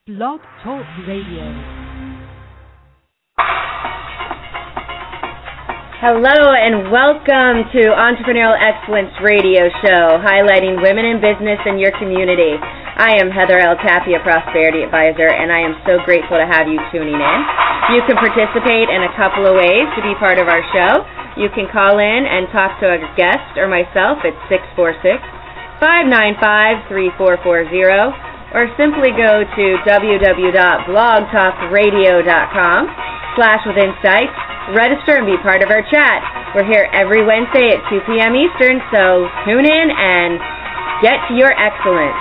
Blog Talk Radio. Hello and welcome to Entrepreneurial Excellence Radio Show, highlighting women in business in your community. I am Heather L. Tapia, Prosperity Advisor, and I am so grateful to have you tuning in. You can participate in a couple of ways to be part of our show. You can call in and talk to a guest or myself at 646-595-3440, or simply go to www.blogtalkradio.com/withinsight. Register and be part of our chat. We're here every Wednesday at 2 p.m. Eastern, so tune in and get to your excellence.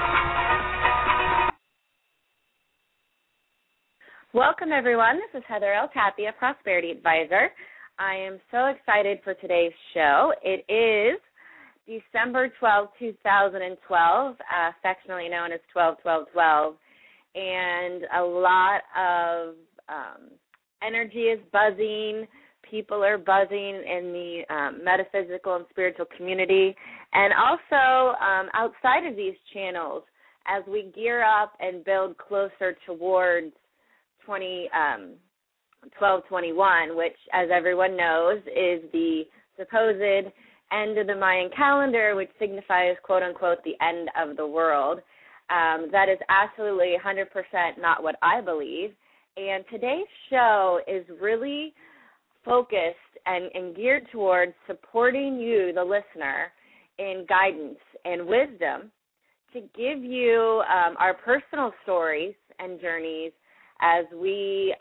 Welcome, everyone. This is Heather L. Tapia, Prosperity Advisor. I am so excited for today's show. It is December 12, 2012, affectionately known as 12-12-12, and a lot of energy is buzzing. People are buzzing in the metaphysical and spiritual community, and also outside of these channels as we gear up and build closer towards 12/21, which, as everyone knows, is the supposed end of the Mayan calendar, which signifies, quote-unquote, the end of the world. That is absolutely 100% not what I believe. And today's show is really focused and geared towards supporting you, the listener, in guidance and wisdom to give you our personal stories and journeys as we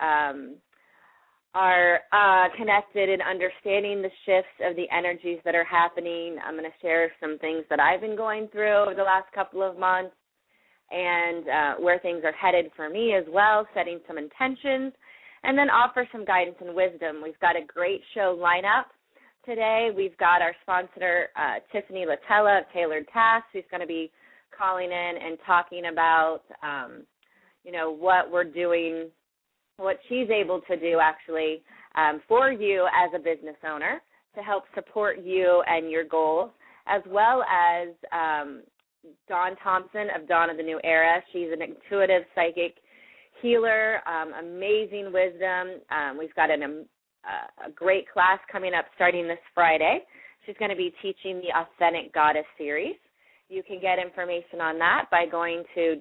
are connected in understanding the shifts of the energies that are happening. I'm going to share some things that I've been going through over the last couple of months and where things are headed for me as well, setting some intentions, and then offer some guidance and wisdom. We've got a great show lineup today. We've got our sponsor, Tiffany Latella of Tailored Tasks, who's going to be calling in and talking about, what we're doing, what she's able to do actually for you as a business owner to help support you and your goals, as well as Dawn Thompson of Dawn of the New Era. She's an intuitive psychic healer, amazing wisdom. We've got a great class coming up starting this Friday. She's going to be teaching the Authentic Goddess series. You can get information on that by going to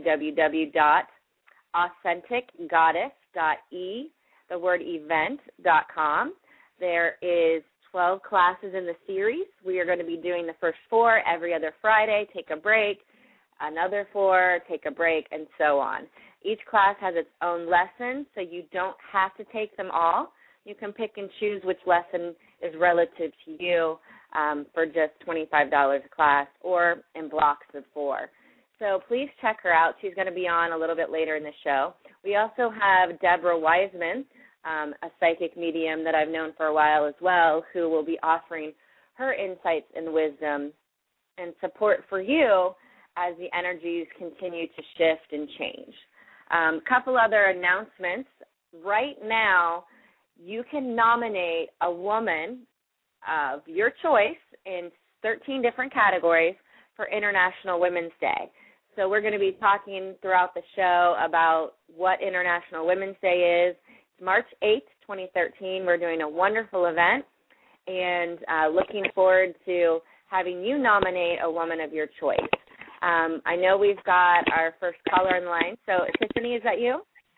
www.authenticgoddess.event.com. There is 12 classes in the series. We are going to be doing the first 4 every other Friday, take a break, another 4, take a break, and so on. Each class has its own lesson, so you don't have to take them all. You can pick and choose which lesson is relative to you for just $25 a class or in blocks of 4. So please check her out. She's going to be on a little bit later in the show. We also have Deborah Wiseman, a psychic medium that I've known for a while as well, who will be offering her insights and wisdom and support for you as the energies continue to shift and change. A couple other announcements. Right now, you can nominate a woman of your choice in 13 different categories for International Women's Day. So we're going to be talking throughout the show about what International Women's Day is. It's March 8th, 2013. We're doing a wonderful event and looking forward to having you nominate a woman of your choice. I know we've got our first caller in line. So, Tiffany, is that you?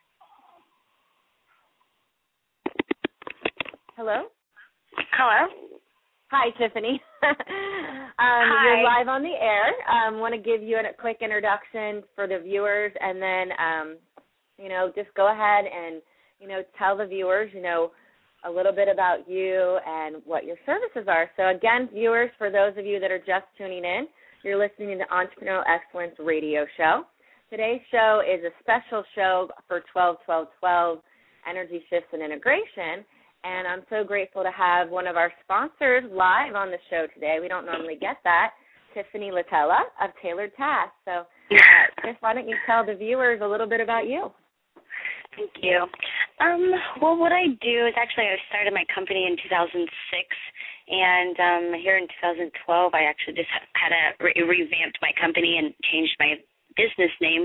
Hello? Hello? Hi, Tiffany. Hi. You're live on the air. I want to give you a quick introduction for the viewers, and then, just go ahead and, tell the viewers, a little bit about you and what your services are. So, again, viewers, for those of you that are just tuning in, you're listening to the Entrepreneurial Excellence Radio Show. Today's show is a special show for 12-12-12, Energy Shifts and Integration. And I'm so grateful to have one of our sponsors live on the show today. We don't normally get that, Tiffany Latella of Tailored Tasks. So, Tiff, why don't you tell the viewers a little bit about you? Thank you. Well, what I do is actually I started my company in 2006, and here in 2012 I actually just had revamped my company and changed my business name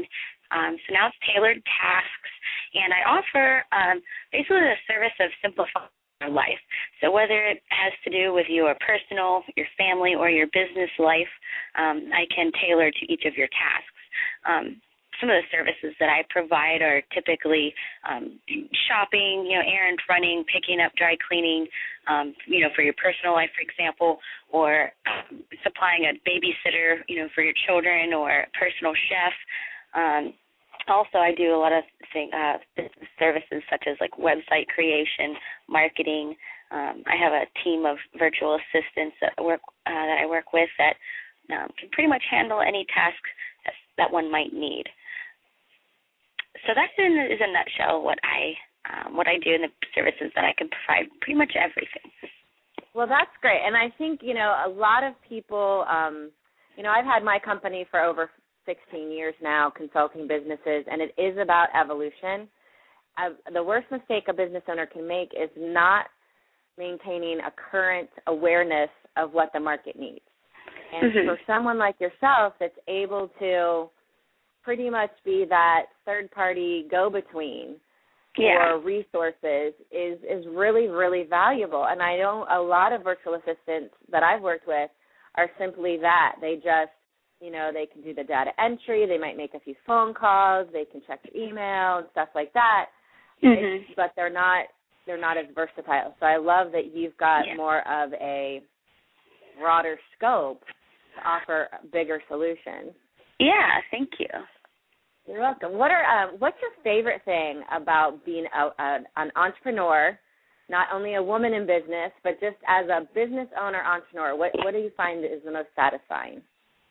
So now it's tailored tasks, and I offer basically the service of simplifying your life. So whether it has to do with your personal, your family, or your business life, I can tailor to each of your tasks. Some of the services that I provide are typically shopping, errand running, picking up, dry cleaning, for your personal life, for example, or supplying a babysitter, for your children, or a personal chef. Also, I do a lot of business services such as like website creation, marketing. I have a team of virtual assistants that I work with that can pretty much handle any task that one might need. So that is in a nutshell what I do and the services that I can provide. Pretty much everything. Well, that's great, and I think a lot of people. I've had my company for over 16 years now, consulting businesses, and it is about evolution. The worst mistake a business owner can make is not maintaining a current awareness of what the market needs. And for someone like yourself that's able to pretty much be that third-party go-between for resources is really, really valuable. And I know a lot of virtual assistants that I've worked with are simply that. They just, they can do the data entry. They might make a few phone calls. They can check their email and stuff like that. But they're not as versatile. So I love that you've got more of a broader scope to offer bigger solutions. Yeah, thank you. You're welcome. What's your favorite thing about being an entrepreneur, not only a woman in business, but just as a business owner, entrepreneur? What do you find is the most satisfying?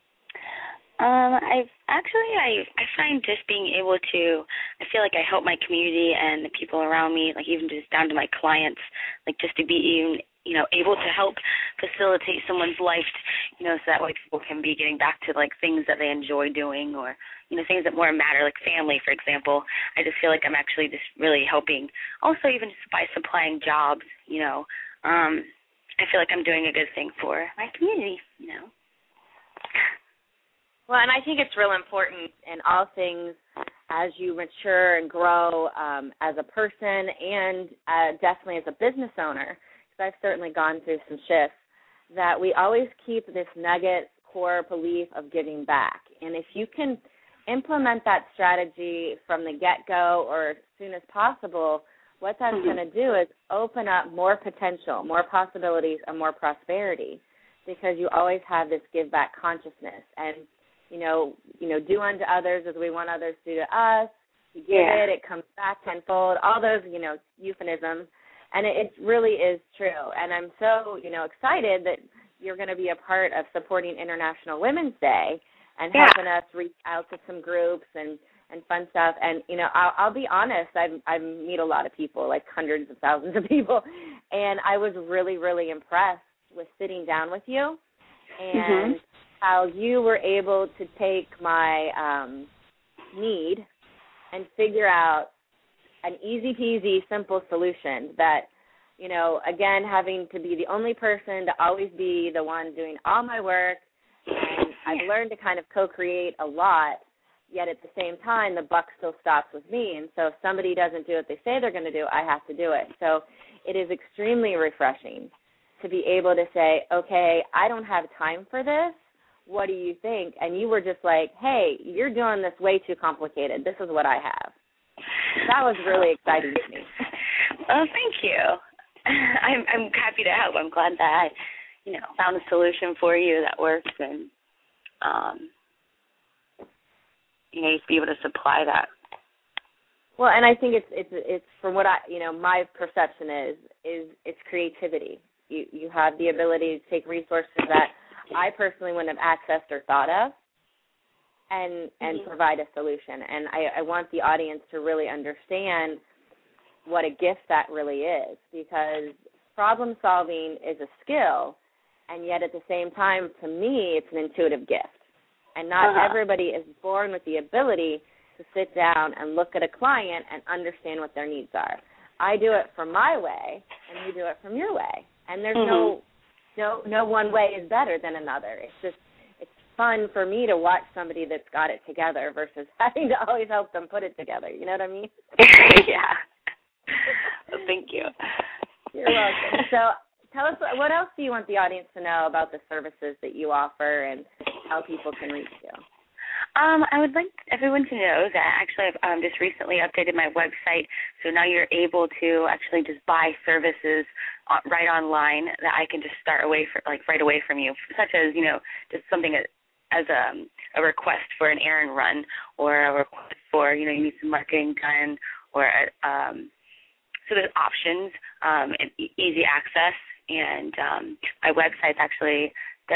I find just being able to, I feel like I help my community and the people around me, like even just down to my clients, like just to be even, able to help facilitate someone's life, so that way people can be getting back to like things that they enjoy doing, or, things that more matter, like family, for example. I just feel like I'm actually just really helping. Also, even just by supplying jobs, I feel like I'm doing a good thing for my community, Well, and I think it's real important in all things as you mature and grow as a person and definitely as a business owner, because I've certainly gone through some shifts, that we always keep this nugget core belief of giving back. And if you can implement that strategy from the get-go or as soon as possible, what that's going to do is open up more potential, more possibilities, and more prosperity, because you always have this give-back consciousness. And do unto others as we want others to do to us. You give it comes back tenfold, all those, euphemisms. And it really is true. And I'm so, excited that you're going to be a part of supporting International Women's Day and helping us reach out to some groups and fun stuff. And, I'll be honest, I meet a lot of people, like hundreds of thousands of people, and I was really, really impressed with sitting down with you and how you were able to take my need and figure out an easy-peasy, simple solution that, again, having to be the only person to always be the one doing all my work, and I've learned to kind of co-create a lot, yet at the same time, the buck still stops with me. And so if somebody doesn't do what they say they're going to do, I have to do it. So it is extremely refreshing to be able to say, okay, I don't have time for this. What do you think? And you were just like, hey, you're doing this way too complicated. This is what I have. That was really exciting to me. Oh, thank you. I'm happy to help. I'm glad that I, found a solution for you that works, and you to be able to supply that. Well, and I think it's from what my perception is it's creativity. You have the ability to take resources that I personally wouldn't have accessed or thought of, and provide a solution. And I want the audience to really understand what a gift that really is, because problem solving is a skill, and yet at the same time, to me, it's an intuitive gift. And not everybody is born with the ability to sit down and look at a client and understand what their needs are. I do it from my way, and you do it from your way. And there's no one way is better than another. It's fun for me to watch somebody that's got it together versus having to always help them put it together. You know what I mean? Yeah. Well, thank you. You're welcome. So tell us, what else do you want the audience to know about the services that you offer and how people can reach you? I would like everyone to know that actually I've just recently updated my website, so now you're able to actually just buy services right online that I can just start right away from you, such as, just something as a request for an errand run, or a request for, you need some marketing done, or so there's options, and easy access, and my website's actually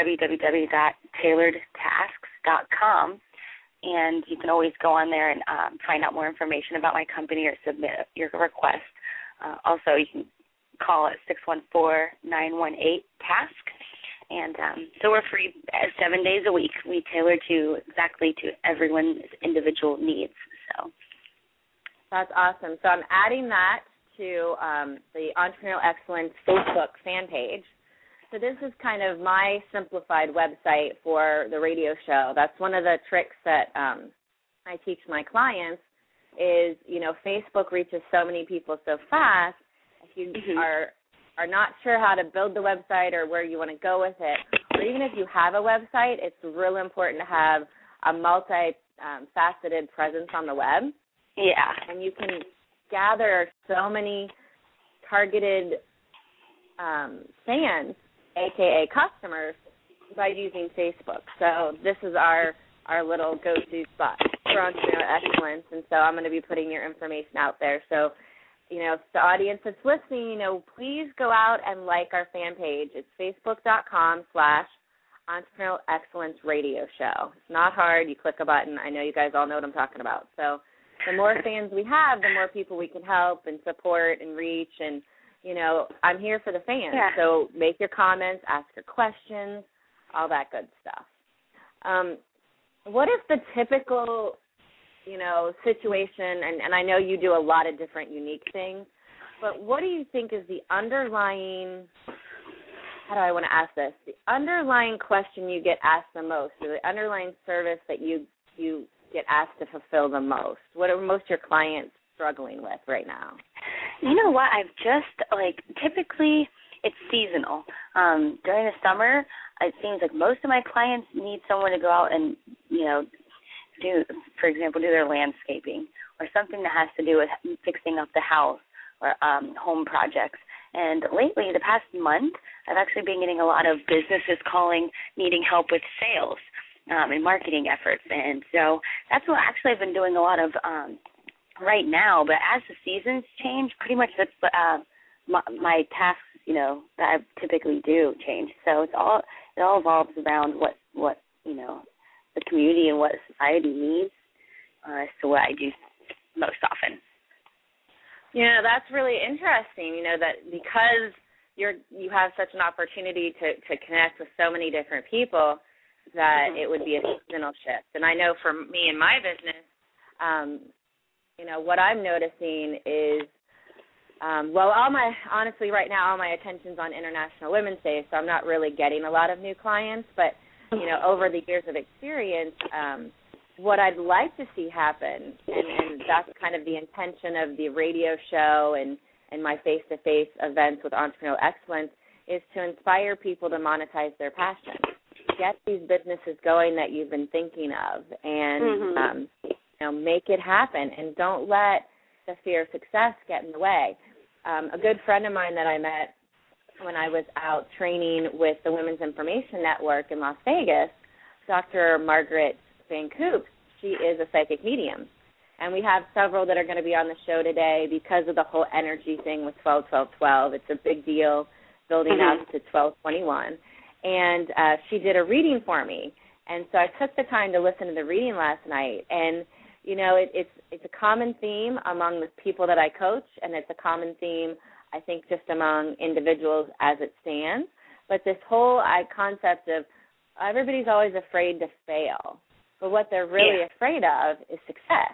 www.tailoredtasks.com. And you can always go on there and find out more information about my company or submit your request. Also, you can call at 614-918-TASK. And so we're free 7 days a week. We tailor exactly to everyone's individual needs. So that's awesome. So I'm adding that to the Entrepreneurial Excellence Facebook fan page. So this is kind of my simplified website for the radio show. That's one of the tricks that I teach my clients is, Facebook reaches so many people so fast. If you are not sure how to build the website or where you want to go with it, or even if you have a website, it's really important to have a multi-faceted presence on the web. Yeah. And you can gather so many targeted fans, AKA customers, by using Facebook. So this is our little go-to spot for Entrepreneurial Excellence, and so I'm going to be putting your information out there. So, the audience that's listening, please go out and like our fan page. It's facebook.com/Entrepreneurial Excellence Radio Show. It's not hard. You click a button. I know you guys all know what I'm talking about. So the more fans we have, the more people we can help and support and reach, and I'm here for the fans. Yeah. So make your comments, ask your questions, all that good stuff. What is the typical, situation, and I know you do a lot of different unique things, but what do you think is the underlying, how do I want to ask this, the underlying question you get asked the most, or the underlying service that you get asked to fulfill the most? What are most of your clients struggling with right now? You know what? I've just, typically it's seasonal. During the summer, it seems like most of my clients need someone to go out and, do their landscaping or something that has to do with fixing up the house or home projects. And lately, the past month, I've actually been getting a lot of businesses calling, needing help with sales and marketing efforts. And so that's what actually I've been doing a lot of right now, but as the seasons change, pretty much that's my tasks, that I typically do change. So it all evolves around what the community and what society needs as to what I do most often. That's really interesting. That because you have such an opportunity to connect with so many different people, that it would be a seasonal shift. And I know for me in my business, what I'm noticing is, honestly, right now, all my attention's on International Women's Day, so I'm not really getting a lot of new clients. But, over the years of experience, what I'd like to see happen, and that's kind of the intention of the radio show and my face-to-face events with Entrepreneurial Excellence, is to inspire people to monetize their passion. Get these businesses going that you've been thinking of, and make it happen, and don't let the fear of success get in the way. A good friend of mine that I met when I was out training with the Women's Information Network in Las Vegas, Dr. Margaret Van Koop, she is a psychic medium. And we have several that are going to be on the show today because of the whole energy thing with 12-12-12. It's a big deal building up to 12-21. And she did a reading for me. And so I took the time to listen to the reading last night. And it's a common theme among the people that I coach, and it's a common theme, I think, just among individuals as it stands. But this whole concept of everybody's always afraid to fail, but what they're really afraid of is success.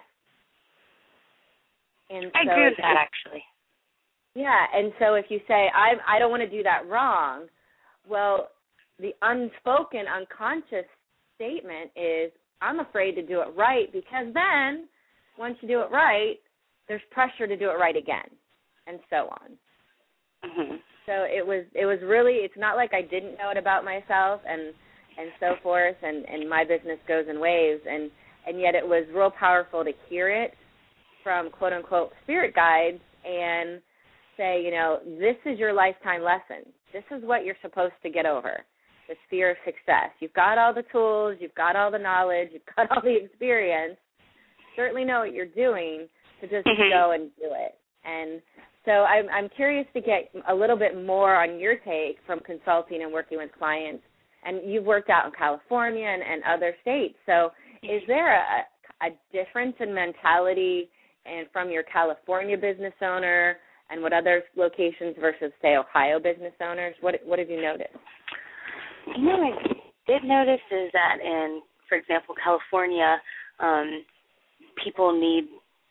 And I agree with that, actually. Yeah, and so if you say, I don't want to do that wrong, well, the unspoken, unconscious statement is, I'm afraid to do it right, because then once you do it right, there's pressure to do it right again, and so on. Mm-hmm. So it was really, it's not like I didn't know it about myself and so forth, and my business goes in waves, and yet it was real powerful to hear it from quote-unquote spirit guides and say, you know, this is your lifetime lesson. This is what you're supposed to get over, this fear of success. You've got all the tools, you've got all the knowledge, you've got all the experience, certainly know what you're doing, to just go and do it. And so I'm curious to get a little bit more on your take from consulting and working with clients. And you've worked out in California and other states. So is there a difference in mentality and from your California business owner and what other locations versus, say, Ohio business owners? What have you noticed? You know, I did notice is that in, for example, California, people need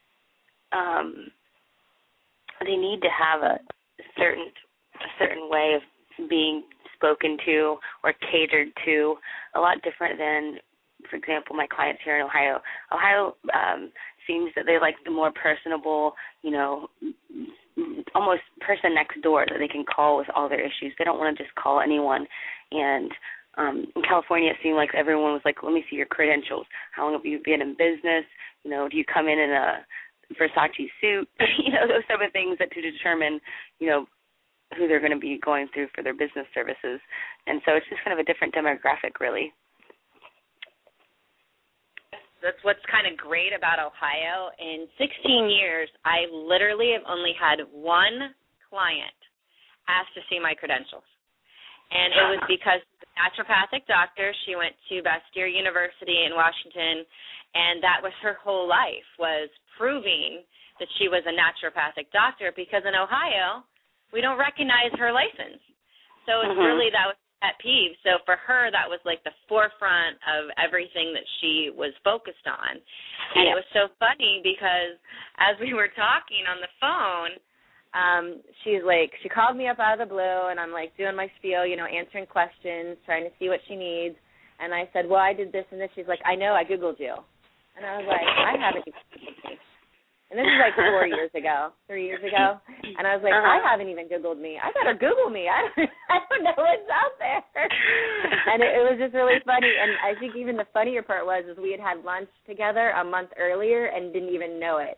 they need to have a certain way of being spoken to or catered to, a lot different than, for example, my clients here in Ohio. Ohio seems that they like the more personable, you know, almost person next door that they can call with all their issues. They don't want to just call anyone. And in California, it seemed like everyone was like, let me see your credentials. How long have you been in business? You know, do you come in a Versace suit? You know, those type of things that to determine, you know, who they're going to be going through for their business services. And so it's just kind of a different demographic, really. That's what's kind of great about Ohio. In 16 years, I literally have only had one client ask to see my credentials. And it was because the naturopathic doctor, she went to Bastyr University in Washington, and that was her whole life, was proving that she was a naturopathic doctor, because in Ohio, we don't recognize her license. So it's really, that was pet peeve. So for her, that was like the forefront of everything that she was focused on. And it was so funny because as we were talking on the phone, she's like, she called me up out of the blue, and I'm like doing my spiel, you know, answering questions, trying to see what she needs. And I said, well, I did this and this. She's like, I know, I Googled you. And I was like, I haven't even Googled me. And this is like 3 years ago. And I was like, I haven't even Googled me. I better Google me. I don't know what's out there. And it was just really funny. And I think even the funnier part was is we had lunch together a month earlier and didn't even know it.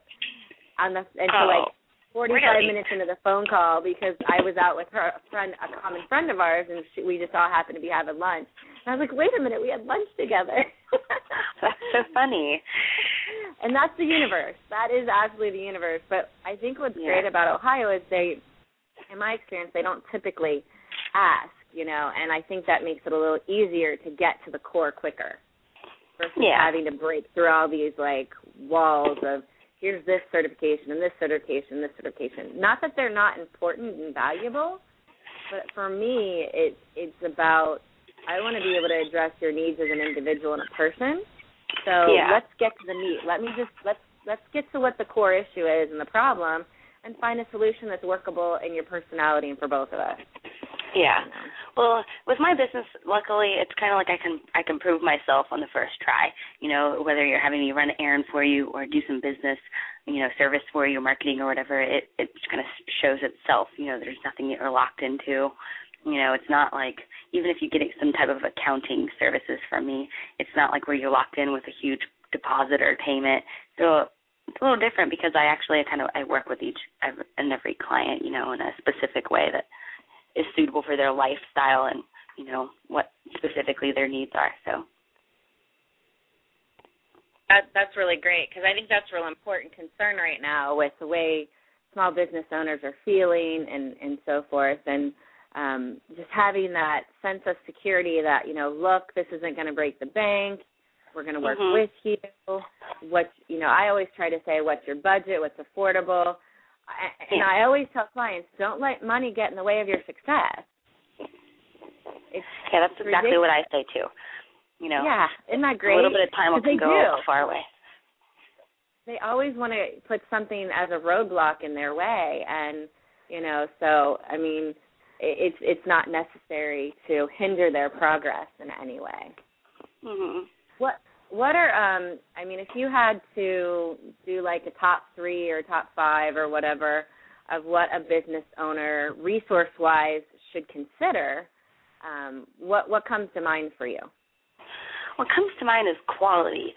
Until like 45 minutes into the phone call, because I was out with her friend, a common friend of ours, and we just all happened to be having lunch. And I was like, wait a minute, we had lunch together. That's so funny. And that's the universe. That is absolutely the universe. But I think what's great about Ohio is they, in my experience, they don't typically ask, you know, and I think that makes it a little easier to get to the core quicker versus having to break through all these, like, walls of, here's this certification and this certification and this certification. Not that they're not important and valuable, but for me, it's about, I want to be able to address your needs as an individual and a person. So let's get to the meat. Let's get to what the core issue is and the problem, and find a solution that's workable in your personality and for both of us. Yeah. Well, with my business, luckily, it's kind of like I can prove myself on the first try. You know, whether you're having me run an errand for you or do some business, you know, service for you, marketing or whatever, it kind of shows itself. You know, there's nothing you're locked into. You know, it's not like, even if you get some type of accounting services from me, it's not like where you're locked in with a huge deposit or payment. So it's a little different because I work with each and every client, you know, in a specific way that is suitable for their lifestyle and, you know, what specifically their needs are. So that's really great, because I think that's a real important concern right now with the way small business owners are feeling and so forth, and just having that sense of security that, you know, look, this isn't going to break the bank. We're going to work with you. I always try to say, what's your budget? What's affordable? And I always tell clients, don't let money get in the way of your success. That's exactly what I say too. You know, isn't that great? A little bit of time can go far away. They always want to put something as a roadblock in their way, and, you know, so, I mean, it's not necessary to hinder their progress in any way. Mhm. What are I mean, if you had to do like a top 3 or top 5 or whatever of what a business owner resource-wise should consider, what comes to mind for you? What comes to mind is quality.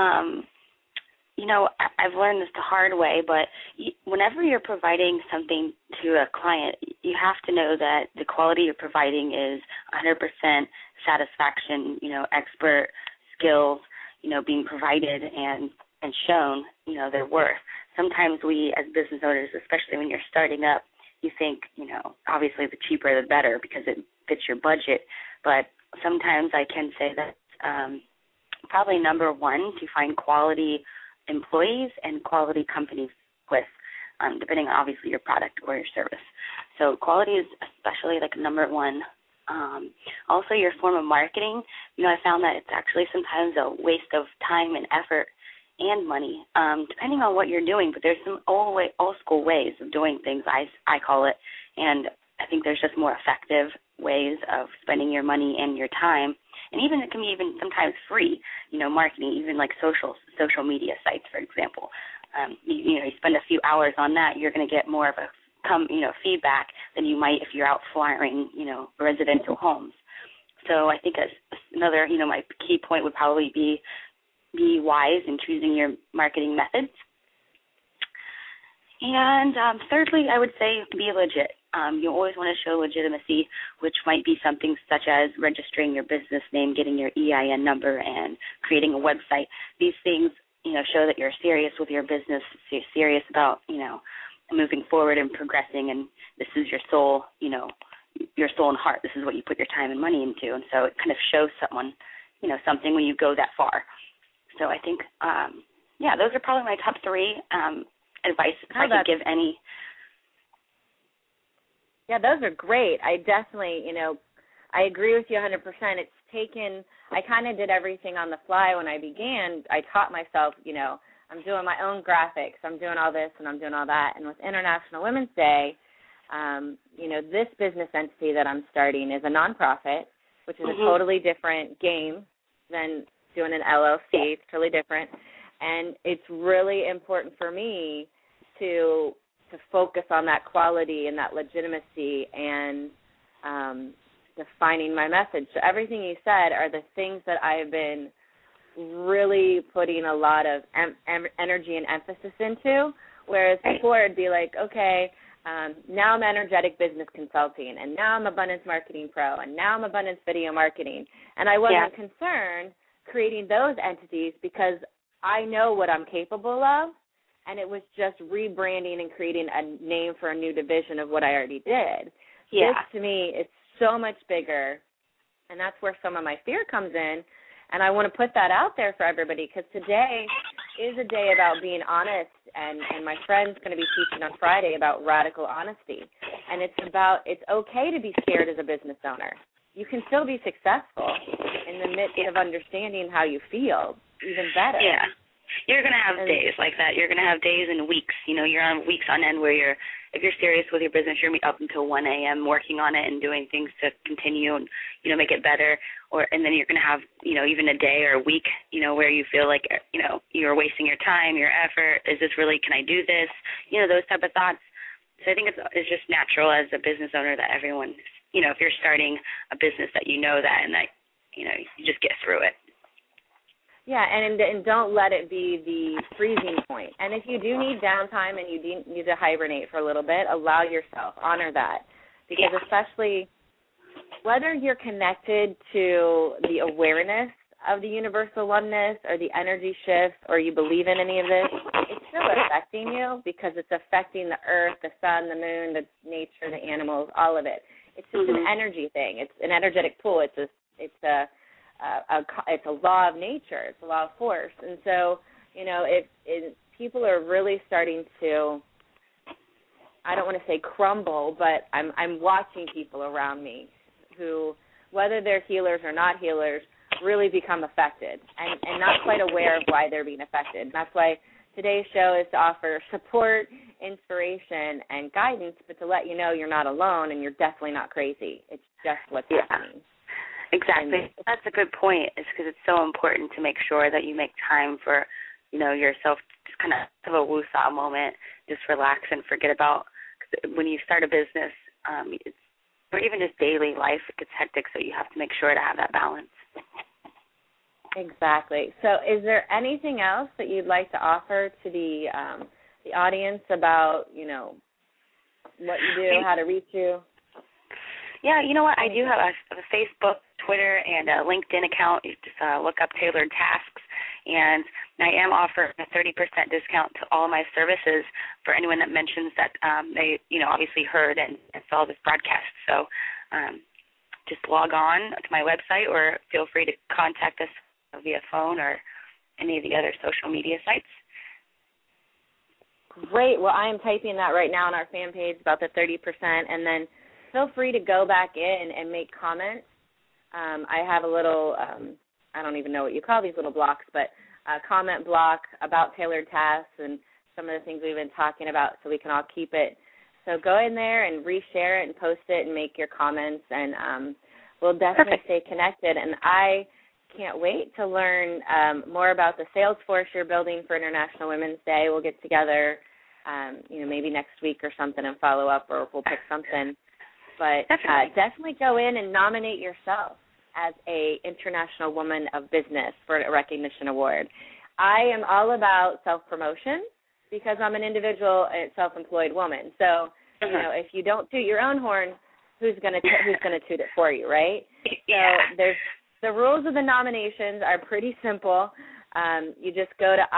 I've learned this the hard way, but whenever you're providing something to a client, you have to know that the quality you're providing is 100% satisfaction, expert skills, being provided and shown, their worth. Sometimes we as business owners, especially when you're starting up, you think, obviously the cheaper the better because it fits your budget. But sometimes I can say that probably number one, to find quality employees and quality companies with, depending on obviously your product or your service. So quality is especially like number one. Also your form of marketing, I found that it's actually sometimes a waste of time and effort and money, depending on what you're doing. But there's some old school ways of doing things, I call it, and I think there's just more effective ways of spending your money and your time. And even it can be even sometimes free, marketing, even like social media sites, for example. You spend a few hours on that, you're going to get more of a feedback than you might if you're out flyering, residential homes. So I think another, my key point would probably be wise in choosing your marketing methods. And thirdly, I would say be legit. You always want to show legitimacy, which might be something such as registering your business name, getting your EIN number, and creating a website. These things, show that you're serious with your business, you're serious about, moving forward and progressing, and this is your soul, your soul and heart. This is what you put your time and money into, and so it kind of shows someone, something when you go that far. So I think, those are probably my top 3 advice if I could give any. Yeah, those are great. I definitely, I agree with you 100%. I kind of did everything on the fly when I began. I taught myself, I'm doing my own graphics, I'm doing all this, and I'm doing all that. And with International Women's Day, this business entity that I'm starting is a nonprofit, which is a totally different game than doing an LLC. It's totally different. And it's really important for me to focus on that quality and that legitimacy and defining my message. So everything you said are the things that I've been really putting a lot of energy and emphasis into, whereas before it'd be like, okay, now I'm energetic business consulting, and now I'm abundance marketing pro, and now I'm abundance video marketing. And I wasn't concerned creating those entities because I know what I'm capable of, and it was just rebranding and creating a name for a new division of what I already did. Yeah. This, to me, is so much bigger, and that's where some of my fear comes in, and I want to put that out there for everybody because today is a day about being honest, and my friend's going to be teaching on Friday about radical honesty, and it's okay to be scared as a business owner. You can still be successful in the midst of understanding how you feel even better. Yeah. You're going to have days like that. You're going to have days and weeks. You're on weeks on end where if you're serious with your business, you're going to be up until 1 a.m. working on it and doing things to continue and, make it better. And then you're going to have, even a day or a week, where you feel like, you're wasting your time, your effort. Is this really, can I do this? Those type of thoughts. So I think it's just natural as a business owner that everyone, if you're starting a business that that and that, you just get through it. Yeah, and don't let it be the freezing point. And if you do need downtime and you need to hibernate for a little bit, allow yourself, honor that. Because especially whether you're connected to the awareness of the universal oneness or the energy shifts or you believe in any of this, it's still affecting you because it's affecting the earth, the sun, the moon, the nature, the animals, all of it. It's just an energy thing. It's an energetic pool. It's a law of nature. It's a law of force. And so, if people are really starting to, I don't want to say crumble, but I'm watching people around me who, whether they're healers or not healers, really become affected and not quite aware of why they're being affected. And that's why today's show is to offer support, inspiration, and guidance, but to let you know you're not alone and you're definitely not crazy. It's just what's happening. Exactly. That's a good point. It's because it's so important to make sure that you make time for, yourself, just kind of have a woosah moment, just relax and forget about, cause when you start a business, or even just daily life, it gets hectic, so you have to make sure to have that balance. Exactly. So is there anything else that you'd like to offer to the audience about, what you do, how to reach you? Yeah, you know what? I do have a Facebook, Twitter, and a LinkedIn account. You just look up Tailored Tasks, and I am offering a 30% discount to all my services for anyone that mentions that they, obviously heard and saw this broadcast. So just log on to my website, or feel free to contact us via phone or any of the other social media sites. Great. Well, I am typing that right now on our fan page about the 30%, and then feel free to go back in and make comments. I have a little, I don't even know what you call these little blocks, but a comment block about Tailored Tasks and some of the things we've been talking about, so we can all keep it. So go in there and reshare it and post it and make your comments, and we'll definitely stay connected. And I can't wait to learn more about the sales force you're building for International Women's Day. We'll get together, maybe next week or something and follow up, or we'll pick something. But definitely go in and nominate yourself as a International Woman of Business for a recognition award. I am all about self-promotion because I'm an individual and self-employed woman. So, if you don't toot your own horn, who's going to toot it for you, right? Yeah. So the rules of the nominations are pretty simple. You just go to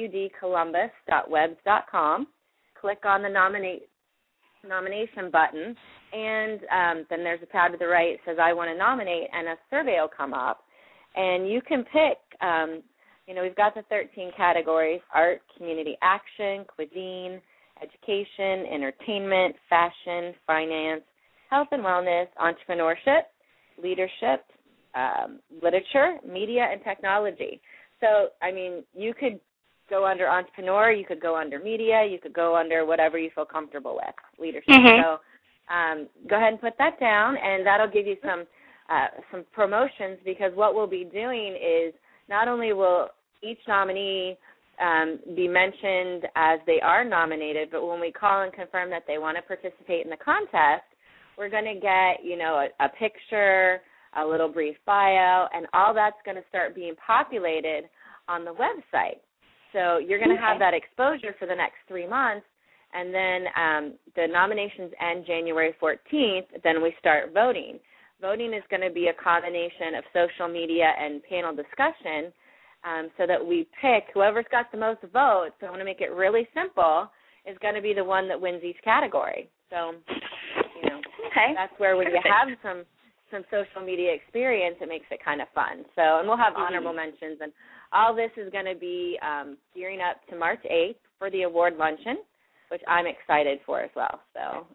iwdcolumbus.webs.com, click on the nomination button, and then there's a tab to the right that says I want to nominate, and a survey will come up. And you can pick, we've got the 13 categories: art, community action, cuisine, education, entertainment, fashion, finance, health and wellness, entrepreneurship, leadership, literature, media, and technology. So, you could go under entrepreneur, you could go under media, you could go under whatever you feel comfortable with, leadership. So go ahead and put that down, and that'll give you some promotions, because what we'll be doing is not only will each nominee be mentioned as they are nominated, but when we call and confirm that they want to participate in the contest, we're going to get, a picture, a little brief bio, and all that's going to start being populated on the website. So you're going to have that exposure for the next 3 months, and then the nominations end January 14th. Then we start voting. Voting is going to be a combination of social media and panel discussion, so that we pick whoever's got the most votes. So I want to make it really simple, is going to be the one that wins each category. So, that's where when you have some social media experience, it makes it kind of fun. So, and we'll have honorable mentions, and all this is going to be gearing up to March 8th for the award luncheon, which I'm excited for as well. So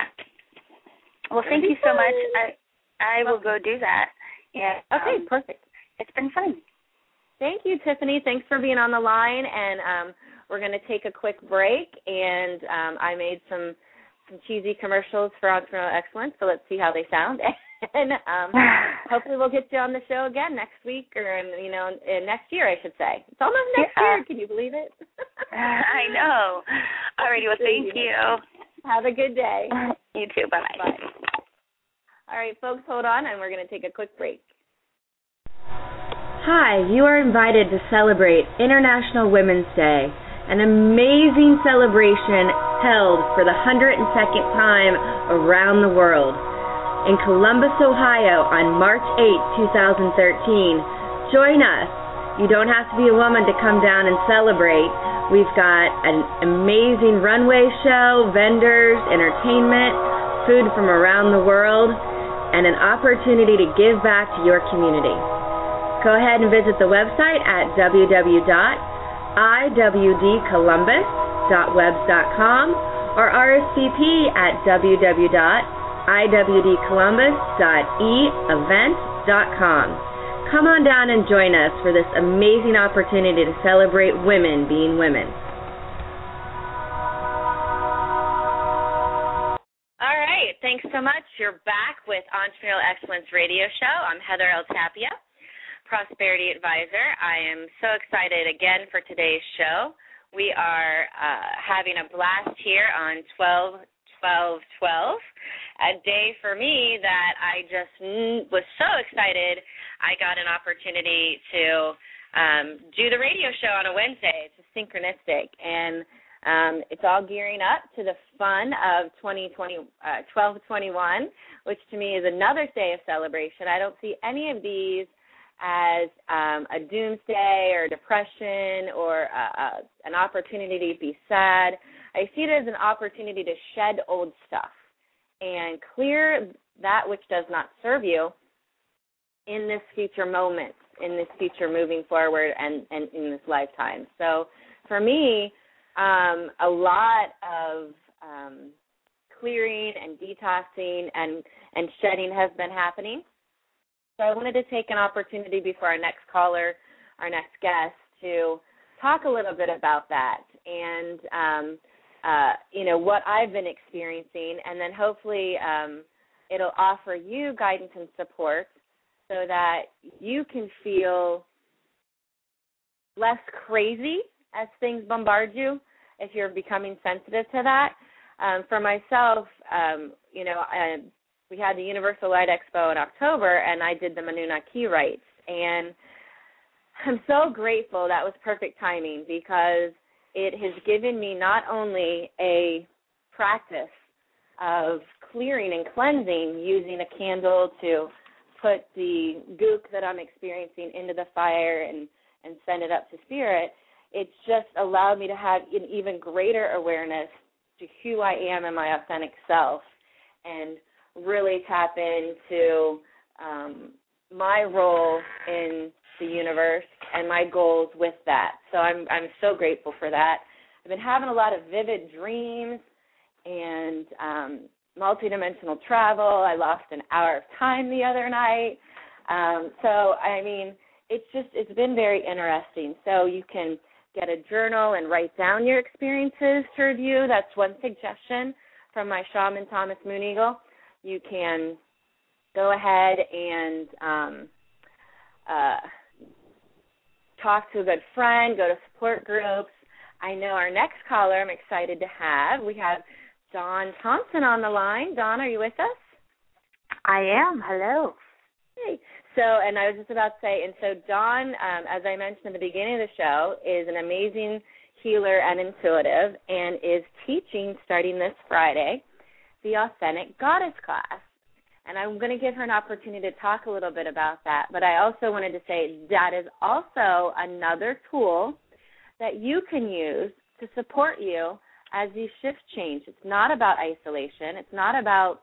well, thank you so much. I will go do that. Yeah. Okay, perfect. It's been fun. Thank you, Tiffany. Thanks for being on the line, and we're going to take a quick break, and I made some cheesy commercials for Entrepreneurial Excellence, so let's see how they sound. And hopefully we'll get you on the show again next week, or next year, I should say. It's almost next year. Can you believe it? I know. All righty. Well, thank you. Have a good day. You too. Bye-bye. Bye. All right, folks, hold on, and we're going to take a quick break. Hi, you are invited to celebrate International Women's Day, an amazing celebration held for the 102nd time around the world. In Columbus, Ohio on March 8, 2013. Join us. You don't have to be a woman to come down and celebrate. We've got an amazing runway show, vendors, entertainment, food from around the world, and an opportunity to give back to your community. Go ahead and visit the website at www.iwdcolumbus.webs.com or RSVP at www.iwdcolumbus.event.com. Come on down and join us for this amazing opportunity to celebrate women being women. All right, right. Thanks so much. You're back with Entrepreneurial Excellence Radio Show. I'm Heather L. Tapia, Prosperity Advisor. I am so excited again for today's show. We are having a blast here on 12-12-12, a day for me that I just was so excited I got an opportunity to do the radio show on a Wednesday. It's just synchronistic, and it's all gearing up to the fun of 12/21, which to me is another day of celebration. I don't see any of these as a doomsday or depression or an opportunity to be sad. I see it as an opportunity to shed old stuff and clear that which does not serve you in this future moment, in this future moving forward and in this lifetime. So for me, a lot of clearing and detoxing and shedding has been happening. So I wanted to take an opportunity before our next caller, our next guest, to talk a little bit about that and, what I've been experiencing, and then hopefully it'll offer you guidance and support so that you can feel less crazy as things bombard you if you're becoming sensitive to that. For myself, we had the Universal Light Expo in October, and I did the Anunnaki rites. And I'm so grateful. That was perfect timing because it has given me not only a practice of clearing and cleansing using a candle to put the gook that I'm experiencing into the fire and send it up to spirit, it's just allowed me to have an even greater awareness to who I am and my authentic self and really tap into my role in the universe and my goals with that. So I'm so grateful for that. I've been having a lot of vivid dreams and multidimensional travel. I lost an hour of time the other night. It's been very interesting. So you can get a journal and write down your experiences to review. That's one suggestion from my shaman, Thomas Mooneygle. You can go ahead and talk to a good friend, go to support groups. I know our next caller I'm excited to have. We have Dawn Thompson on the line. Dawn, are you with us? I am. Hello. Hey. And I was just about to say, Dawn, as I mentioned at the beginning of the show, is an amazing healer and intuitive and is teaching starting this Friday the Authentic Goddess class. And I'm going to give her an opportunity to talk a little bit about that. But I also wanted to say that is also another tool that you can use to support you as these shifts change. It's not about isolation. It's not about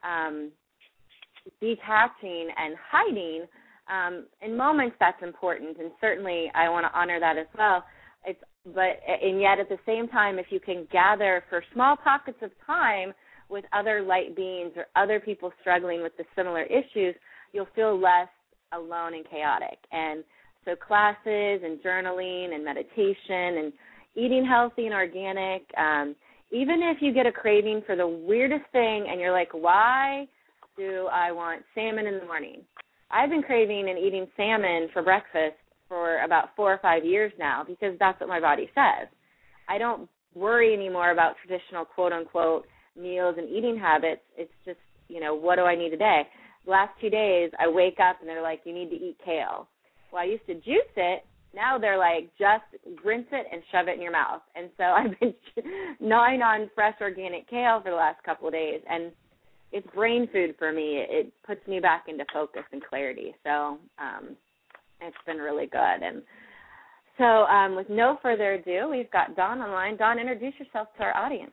detaching and hiding. In moments, that's important, and certainly I want to honor that as well. And yet at the same time, if you can gather for small pockets of time with other light beings or other people struggling with the similar issues, you'll feel less alone and chaotic. And so classes and journaling and meditation and eating healthy and organic, even if you get a craving for the weirdest thing and you're like, why do I want salmon in the morning? I've been craving and eating salmon for breakfast for about 4 or 5 years now because that's what my body says. I don't worry anymore about traditional quote-unquote meals and eating habits. It's just, what do I need today? The last 2 days, I wake up and they're like, you need to eat kale. Well, I used to juice it. Now they're like, just rinse it and shove it in your mouth. And so I've been gnawing on fresh organic kale for the last couple of days, and it's brain food for me. It puts me back into focus and clarity. So it's been really good. And so with no further ado, we've got Dawn online. Dawn, introduce yourself to our audience.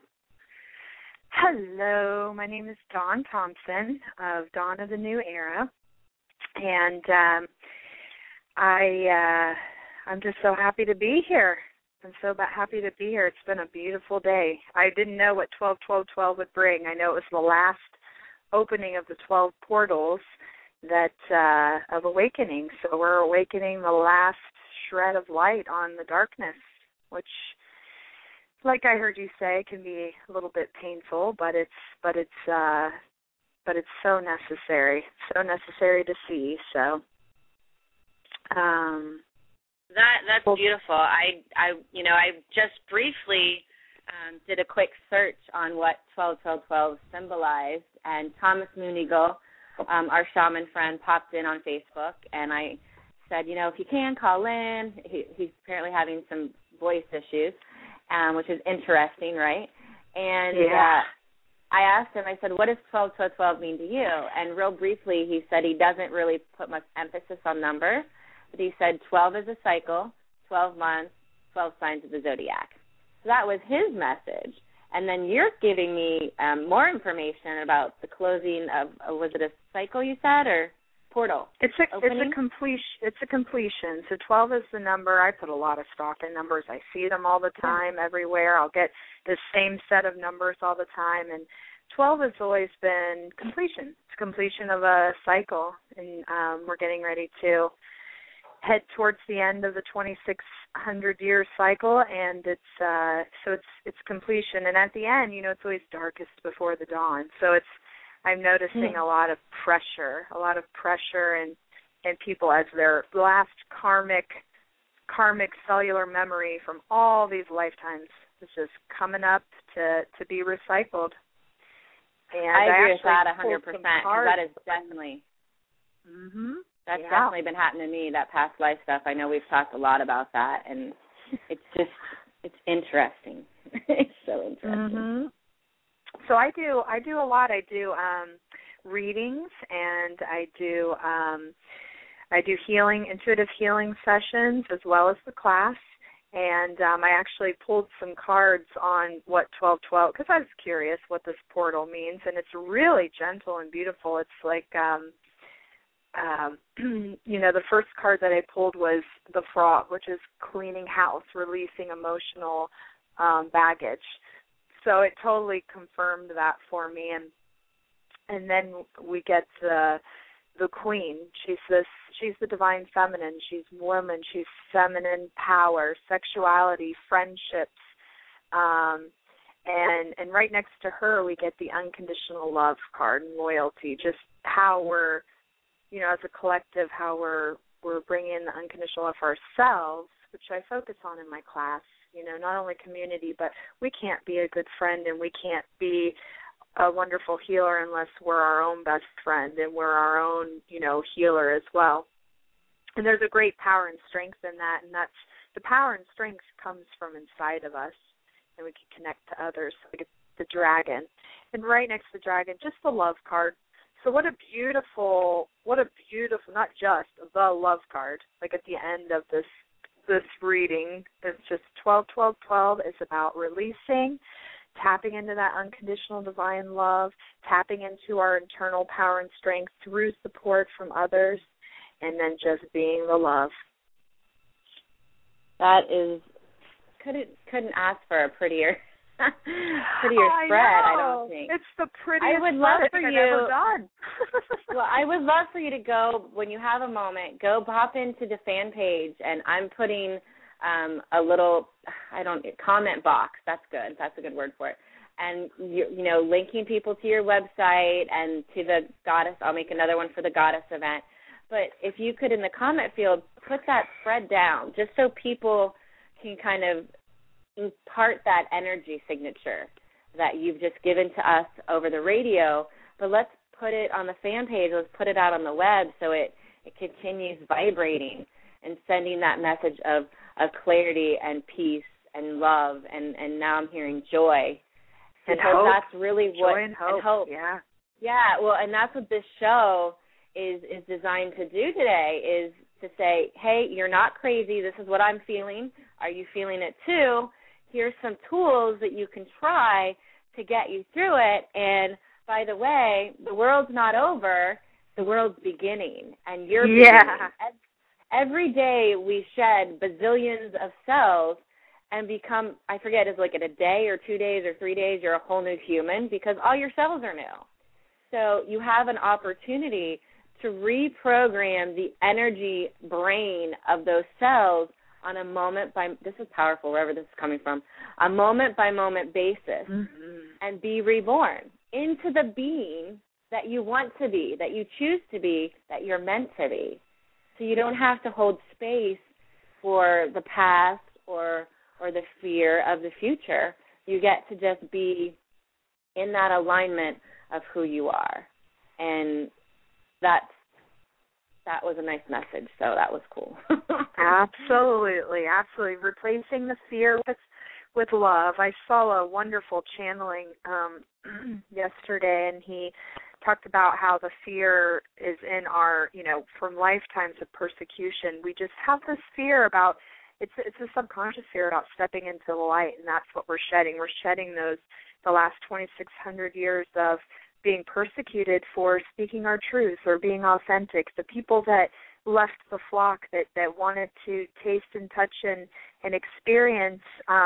Hello, my name is Dawn Thompson of Dawn of the New Era, and I'm just so happy to be here. I'm so happy to be here. It's been a beautiful day. I didn't know what 12-12-12 would bring. I know it was the last opening of the 12 portals that of awakening. So we're awakening the last shred of light on the darkness, which, like I heard you say, can be a little bit painful, but it's but it's so necessary to see. So that's beautiful. I just briefly did a quick search on what 12-12-12 symbolized, and Thomas Mooneygle, our shaman friend, popped in on Facebook, and I said, if you can, call in. He's apparently having some voice issues, which is interesting, right? And I asked him, I said, what does 12-12-12 mean to you? And real briefly, he said he doesn't really put much emphasis on numbers, but he said 12 is a cycle, 12 months, 12 signs of the zodiac. So that was his message. And then you're giving me more information about the closing of, was it a cycle you said, or portal? It's a completion. So 12 is the number. I put a lot of stock in numbers. I see them all the time, everywhere. I'll get the same set of numbers all the time. And 12 has always been completion. It's completion of a cycle. And we're getting ready to head towards the end of the 2,600-year cycle, and it's completion. And at the end, it's always darkest before the dawn. So I'm noticing a lot of pressure and people as their last karmic cellular memory from all these lifetimes is just coming up to be recycled. And I agree with that 100%, because that is definitely that's definitely been happening to me, that past life stuff. I know we've talked a lot about that, and it's interesting. It's so interesting. So I do a lot. I do readings, and I do intuitive healing sessions as well as the class. And I actually pulled some cards on what 12-12, because I was curious what this portal means, and it's really gentle and beautiful. It's like the first card that I pulled was the Frog, which is cleaning house, releasing emotional baggage. So it totally confirmed that for me. And then we get the Queen. She's the divine feminine. She's woman. She's feminine power, sexuality, friendships. And right next to her, we get the unconditional love card and loyalty, just how we're, as a collective, how we're bringing in the unconditional love for ourselves, which I focus on in my class, not only community, but we can't be a good friend and we can't be a wonderful healer unless we're our own best friend and we're our own, healer as well. And there's a great power and strength in that, and that's the power and strength comes from inside of us, and we can connect to others. Like the dragon. And right next to the dragon, just the love card. So what a beautiful, not just the love card, like at the end of this reading, it's just 12-12-12 is about releasing, tapping into that unconditional divine love, tapping into our internal power and strength through support from others, and then just being the love. That is, couldn't ask for a prettier spread, I don't think. It's the prettiest spread I've ever done. Well, I would love for you to go, when you have a moment, go pop into the fan page, and I'm putting a little, comment box. That's good. That's a good word for it. And, linking people to your website and to the Goddess. I'll make another one for the Goddess event. But if you could, in the comment field, put that spread down, just so people can kind of impart that energy signature that you've just given to us over the radio, but let's put it on the fan page, let's put it out on the web so it continues vibrating and sending that message of clarity and peace and love, and now I'm hearing joy. And hope. That's really what, joy and hope. Yeah, well, and that's what this show is designed to do today, is to say, hey, you're not crazy, this is what I'm feeling. Are you feeling it too? Here's some tools that you can try to get you through it. And by the way, the world's not over, the world's beginning. And you're beginning. Every day we shed bazillions of cells and become, I forget, is like in a day or 2 days or 3 days, you're a whole new human because all your cells are new. So you have an opportunity to reprogram the energy brain of those cells on a this is powerful, wherever this is coming from, a moment-by-moment basis, and be reborn into the being that you want to be, that you choose to be, that you're meant to be. So you don't have to hold space for the past or the fear of the future. You get to just be in that alignment of who you are. And that was a nice message, so that was cool. Absolutely. Replacing the fear with love. I saw a wonderful channeling yesterday, and he talked about how the fear is in our, from lifetimes of persecution. We just have this fear about, it's a subconscious fear about stepping into the light, and that's what we're shedding. We're shedding the last 2,600 years of being persecuted for speaking our truth or being authentic. The people that left the flock that wanted to taste and touch and experience,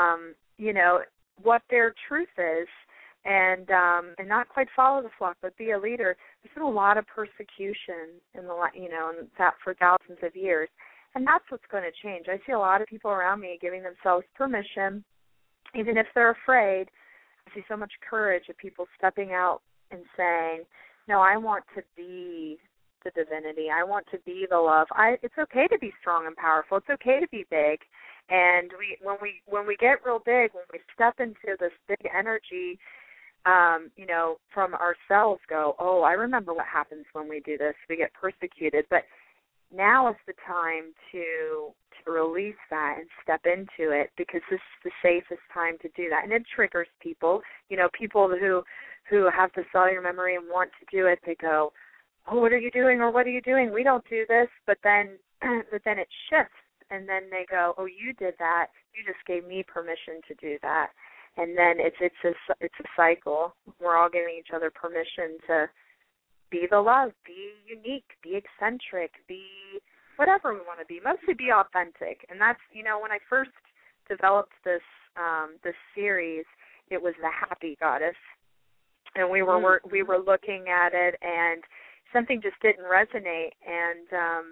what their truth is, and not quite follow the flock, but be a leader. There's been a lot of persecution in that for thousands of years, and that's what's going to change. I see a lot of people around me giving themselves permission, even if they're afraid. I see so much courage of people stepping out and saying, "No, I want to be the divinity. I want to be the love. It's okay to be strong and powerful. It's okay to be big." And when we get real big, when we step into this big energy, from ourselves, go, "Oh, I remember what happens when we do this. We get persecuted." But now is the time to release that and step into it, because this is the safest time to do that. And it triggers people. People who have the cellular memory and want to do it, they go, "Oh, what are you doing?" or "What are you doing? We don't do this." But then it shifts, and then they go, "Oh, you did that. You just gave me permission to do that." And then it's a cycle. We're all giving each other permission to be the love, be unique, be eccentric, be whatever we want to be. Mostly be authentic. And that's, when I first developed this series, it was the Happy Goddess, and we were looking at it, and something just didn't resonate, and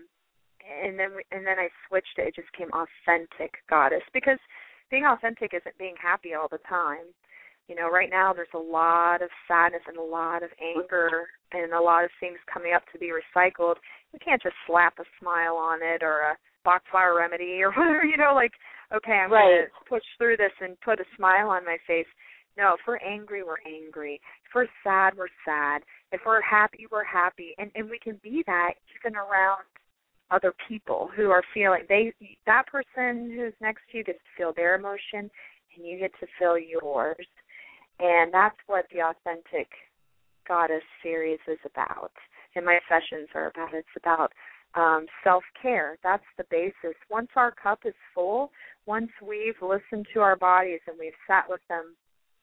then I switched it. It just came Authentic Goddess, because being authentic isn't being happy all the time. Right now there's a lot of sadness and a lot of anger and a lot of things coming up to be recycled. We can't just slap a smile on it or a Bach flower remedy or whatever, okay, I'm going to push through this and put a smile on my face. No, if we're angry, we're angry. If we're sad, we're sad. If we're happy, we're happy. And we can be that even around other people who are feeling, that person who's next to you gets to feel their emotion, and you get to feel yours. And that's what the Authentic Goddess series is about, and my sessions are about. It's about self-care. That's the basis. Once our cup is full, once we've listened to our bodies and we've sat with them,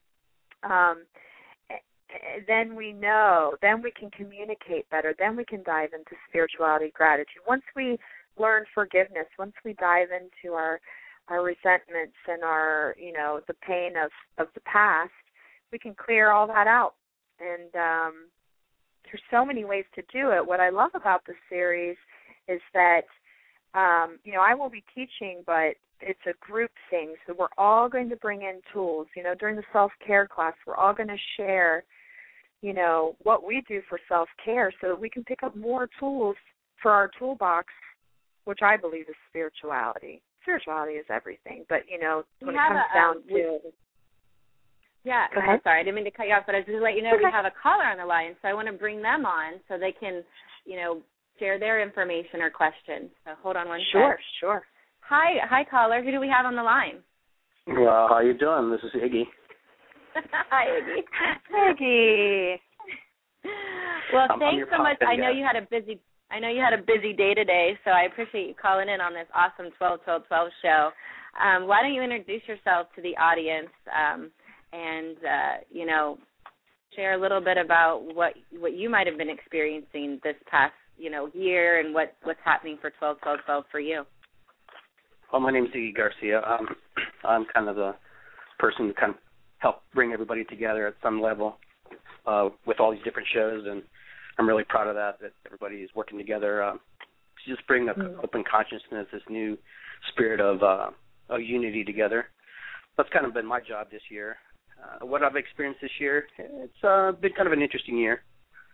then we know, then we can communicate better, then we can dive into spirituality, gratitude. Once we learn forgiveness, once we dive into our resentments and our, the pain of the past, we can clear all that out. And there's so many ways to do it. What I love about this series is that, I will be teaching, but it's a group thing. So we're all going to bring in tools. During the self-care class, we're all going to share, what we do for self-care so that we can pick up more tools for our toolbox, which I believe is spirituality. Spirituality is everything. But, when it comes down to... Yeah, I'm sorry, I didn't mean to cut you off, but I just to let you know we have a caller on the line, so I want to bring them on so they can, share their information or questions. So hold on one second. Sure. Hi, caller. Who do we have on the line? Well, how you doing? This is Iggy. Hi, Iggy. Iggy. Well, thanks so much. I know you had a busy day today, so I appreciate you calling in on this awesome 12-12-12 show. Why don't you introduce yourself to the audience? And share a little bit about what you might have been experiencing this past, year, and what's happening for 12-12-12 for you. Well, my name is Iggy Garcia. I'm kind of the person who kind of helped bring everybody together at some level with all these different shows, and I'm really proud of that everybody is working together to just bring the open consciousness, this new spirit of unity together. That's kind of been my job this year. What I've experienced this year, it's been kind of an interesting year.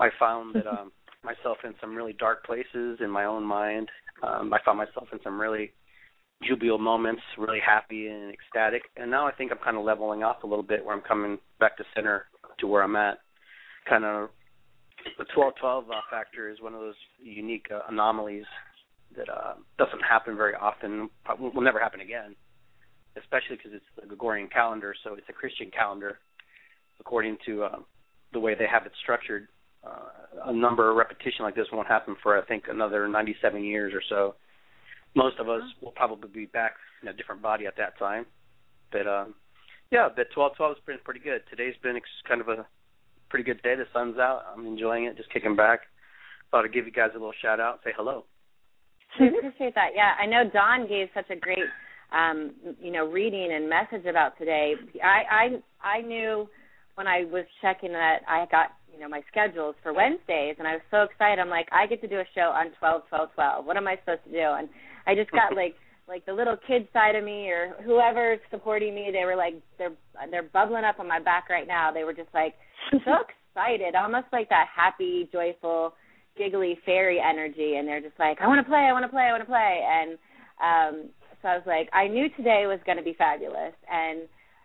I found that myself in some really dark places in my own mind. I found myself in some really jubilant moments, really happy and ecstatic. And now I think I'm kind of leveling off a little bit, where I'm coming back to center to where I'm at. Kind of the 12-12 factor is one of those unique anomalies that doesn't happen very often, will never happen again, especially because it's the Gregorian calendar, so it's a Christian calendar. According to the way they have it structured, a number of repetition like this won't happen for, I think, another 97 years or so. Most of us will probably be back in a different body at that time. But, but 12-12 has been pretty good. Today's been kind of a pretty good day. The sun's out. I'm enjoying it, just kicking back. Thought I'd give you guys a little shout-out, say hello. I appreciate that. Yeah, I know Dawn gave such a great, reading and message about today. I knew when I was checking that I got, my schedules for Wednesdays, and I was so excited. I'm like, I get to do a show on 12-12-12. What am I supposed to do? And I just got like the little kid side of me, or whoever's supporting me, they were like, they're bubbling up on my back right now. They were just like so excited, almost like that happy, joyful, giggly fairy energy, and they're just like, I want to play. And so I was like, I knew today was going to be fabulous. And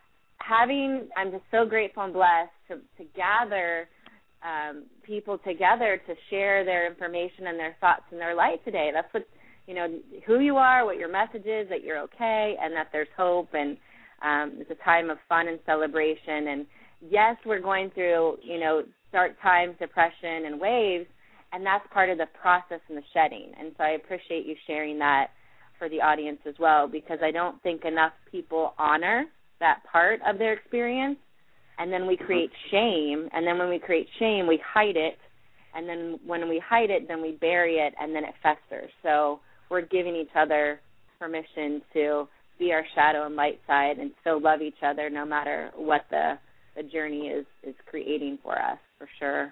I'm just so grateful and blessed to gather people together to share their information and their thoughts and their light today. That's what, who you are, what your message is, that you're okay, and that there's hope, and it's a time of fun and celebration. And yes, we're going through, dark times, depression, and waves, and that's part of the process and the shedding. And so I appreciate you sharing that for the audience as well, because I don't think enough people honor that part of their experience. And then we create shame, and then when we create shame, we hide it, and then when we hide it, then we bury it, and then it festers. So we're giving each other permission to be our shadow and light side and still love each other no matter what the journey is creating for us, for sure.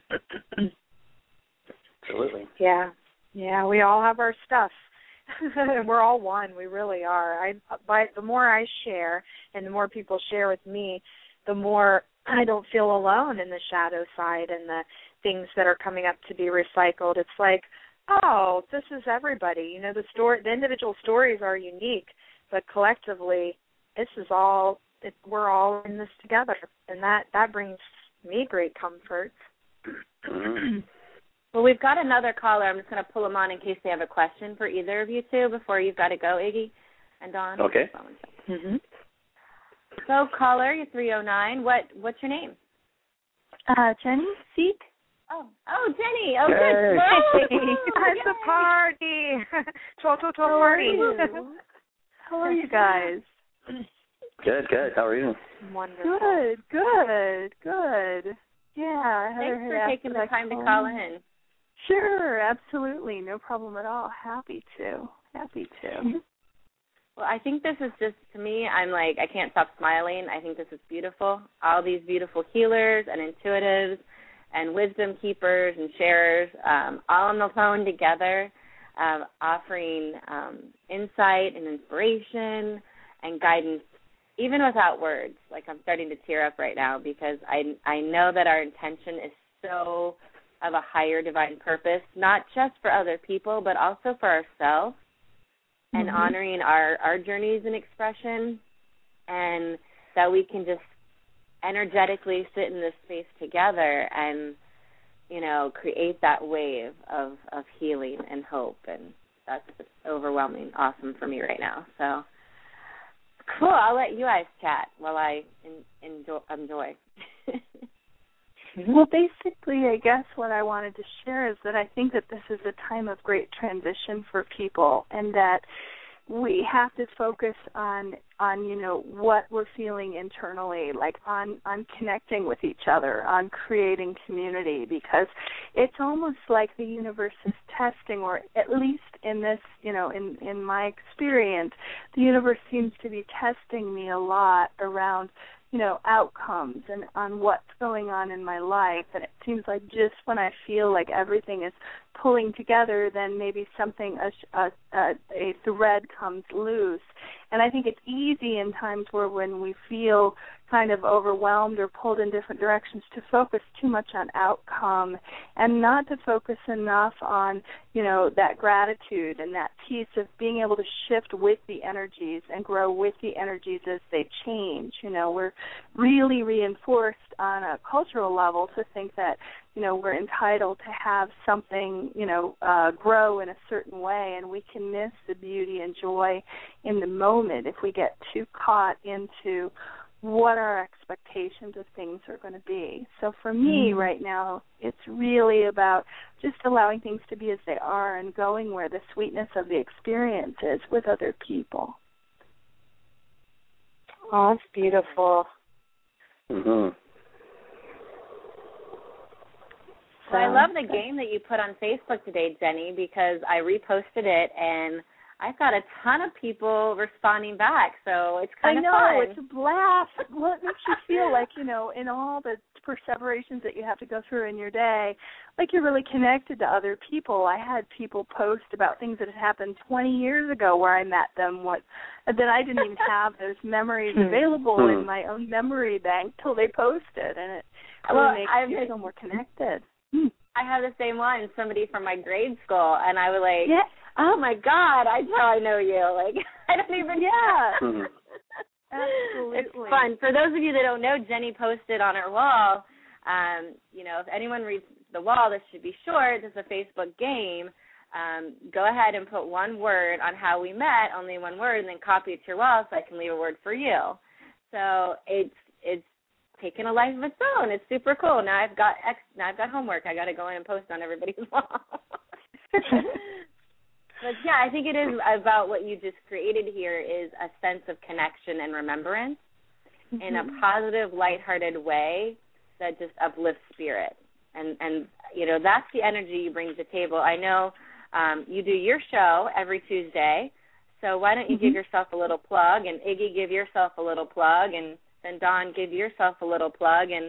Absolutely. Yeah, we all have our stuff. We're all one. We really are. The more I share and the more people share with me, the more I don't feel alone in the shadow side and the things that are coming up to be recycled. It's like, oh, this is everybody. The individual stories are unique, but collectively, we're all in this together, and that brings me great comfort. Well, we've got another caller. I'm just going to pull them on in case they have a question for either of you two before you've got to go, Iggy and Dawn. Okay. Mm-hmm. So, caller, you're 309. What's your name? Jenny Seek. Oh, Jenny. Oh, good. It's a party. 12-12 party. How are you guys? Good. How are you? Wonderful. Good. Yeah. Thanks for taking the time to call in. Sure, absolutely. No problem at all. Happy to. Well, I think this is just, to me, I'm like, I can't stop smiling. I think this is beautiful. All these beautiful healers and intuitives and wisdom keepers and sharers, all on the phone together, offering insight and inspiration and guidance, even without words. Like, I'm starting to tear up right now because I know that our intention is so of a higher divine purpose, not just for other people, but also for ourselves. And honoring our journeys and expression, and that we can just energetically sit in this space together and, create that wave of healing and hope. And that's just overwhelming, awesome for me right now. So, cool. I'll let you guys chat while I enjoy. Well, basically, I guess what I wanted to share is that I think that this is a time of great transition for people, and that we have to focus on what we're feeling internally, like on connecting with each other, on creating community, because it's almost like the universe is testing, or at least in this, in my experience, the universe seems to be testing me a lot around outcomes and on what's going on in my life. And it seems like just when I feel like everything is pulling together, then maybe something, a thread comes loose. And I think it's easy in times when we feel kind of overwhelmed or pulled in different directions, to focus too much on outcome and not to focus enough on, that gratitude and that piece of being able to shift with the energies and grow with the energies as they change. We're really reinforced on a cultural level to think that, we're entitled to have something, grow in a certain way, and we can miss the beauty and joy in the moment if we get too caught into what our expectations of things are going to be. So for me right now, it's really about just allowing things to be as they are and going where the sweetness of the experience is with other people. Oh, it's beautiful. Mm-hmm. So I love the game that you put on Facebook today, Jenny, because I reposted it and I got a ton of people responding back, so it's kind of fun. I know, it's a blast. Well, it makes you feel like, in all the perseverations that you have to go through in your day, like you're really connected to other people. I had people post about things that had happened 20 years ago where I met them, that I didn't even have those memories available in my own memory bank till they posted, and it really makes you feel more connected. I have the same one, somebody from my grade school, and I was like, oh, my God, that's how I know you. Like, I don't even, Absolutely. It's fun. For those of you that don't know, Jenny posted on her wall, if anyone reads the wall, this should be short. This is a Facebook game. Go ahead and put one word on how we met, only one word, and then copy it to your wall so I can leave a word for you. So it's taken a life of its own. It's super cool. Now I've got homework. I got to go in and post on everybody's wall. But, I think it is about what you just created here is a sense of connection and remembrance in a positive, lighthearted way that just uplifts spirit. And that's the energy you bring to the table. I know you do your show every Tuesday, so why don't you give yourself a little plug, and Iggy, give yourself a little plug, and then Dawn, give yourself a little plug, and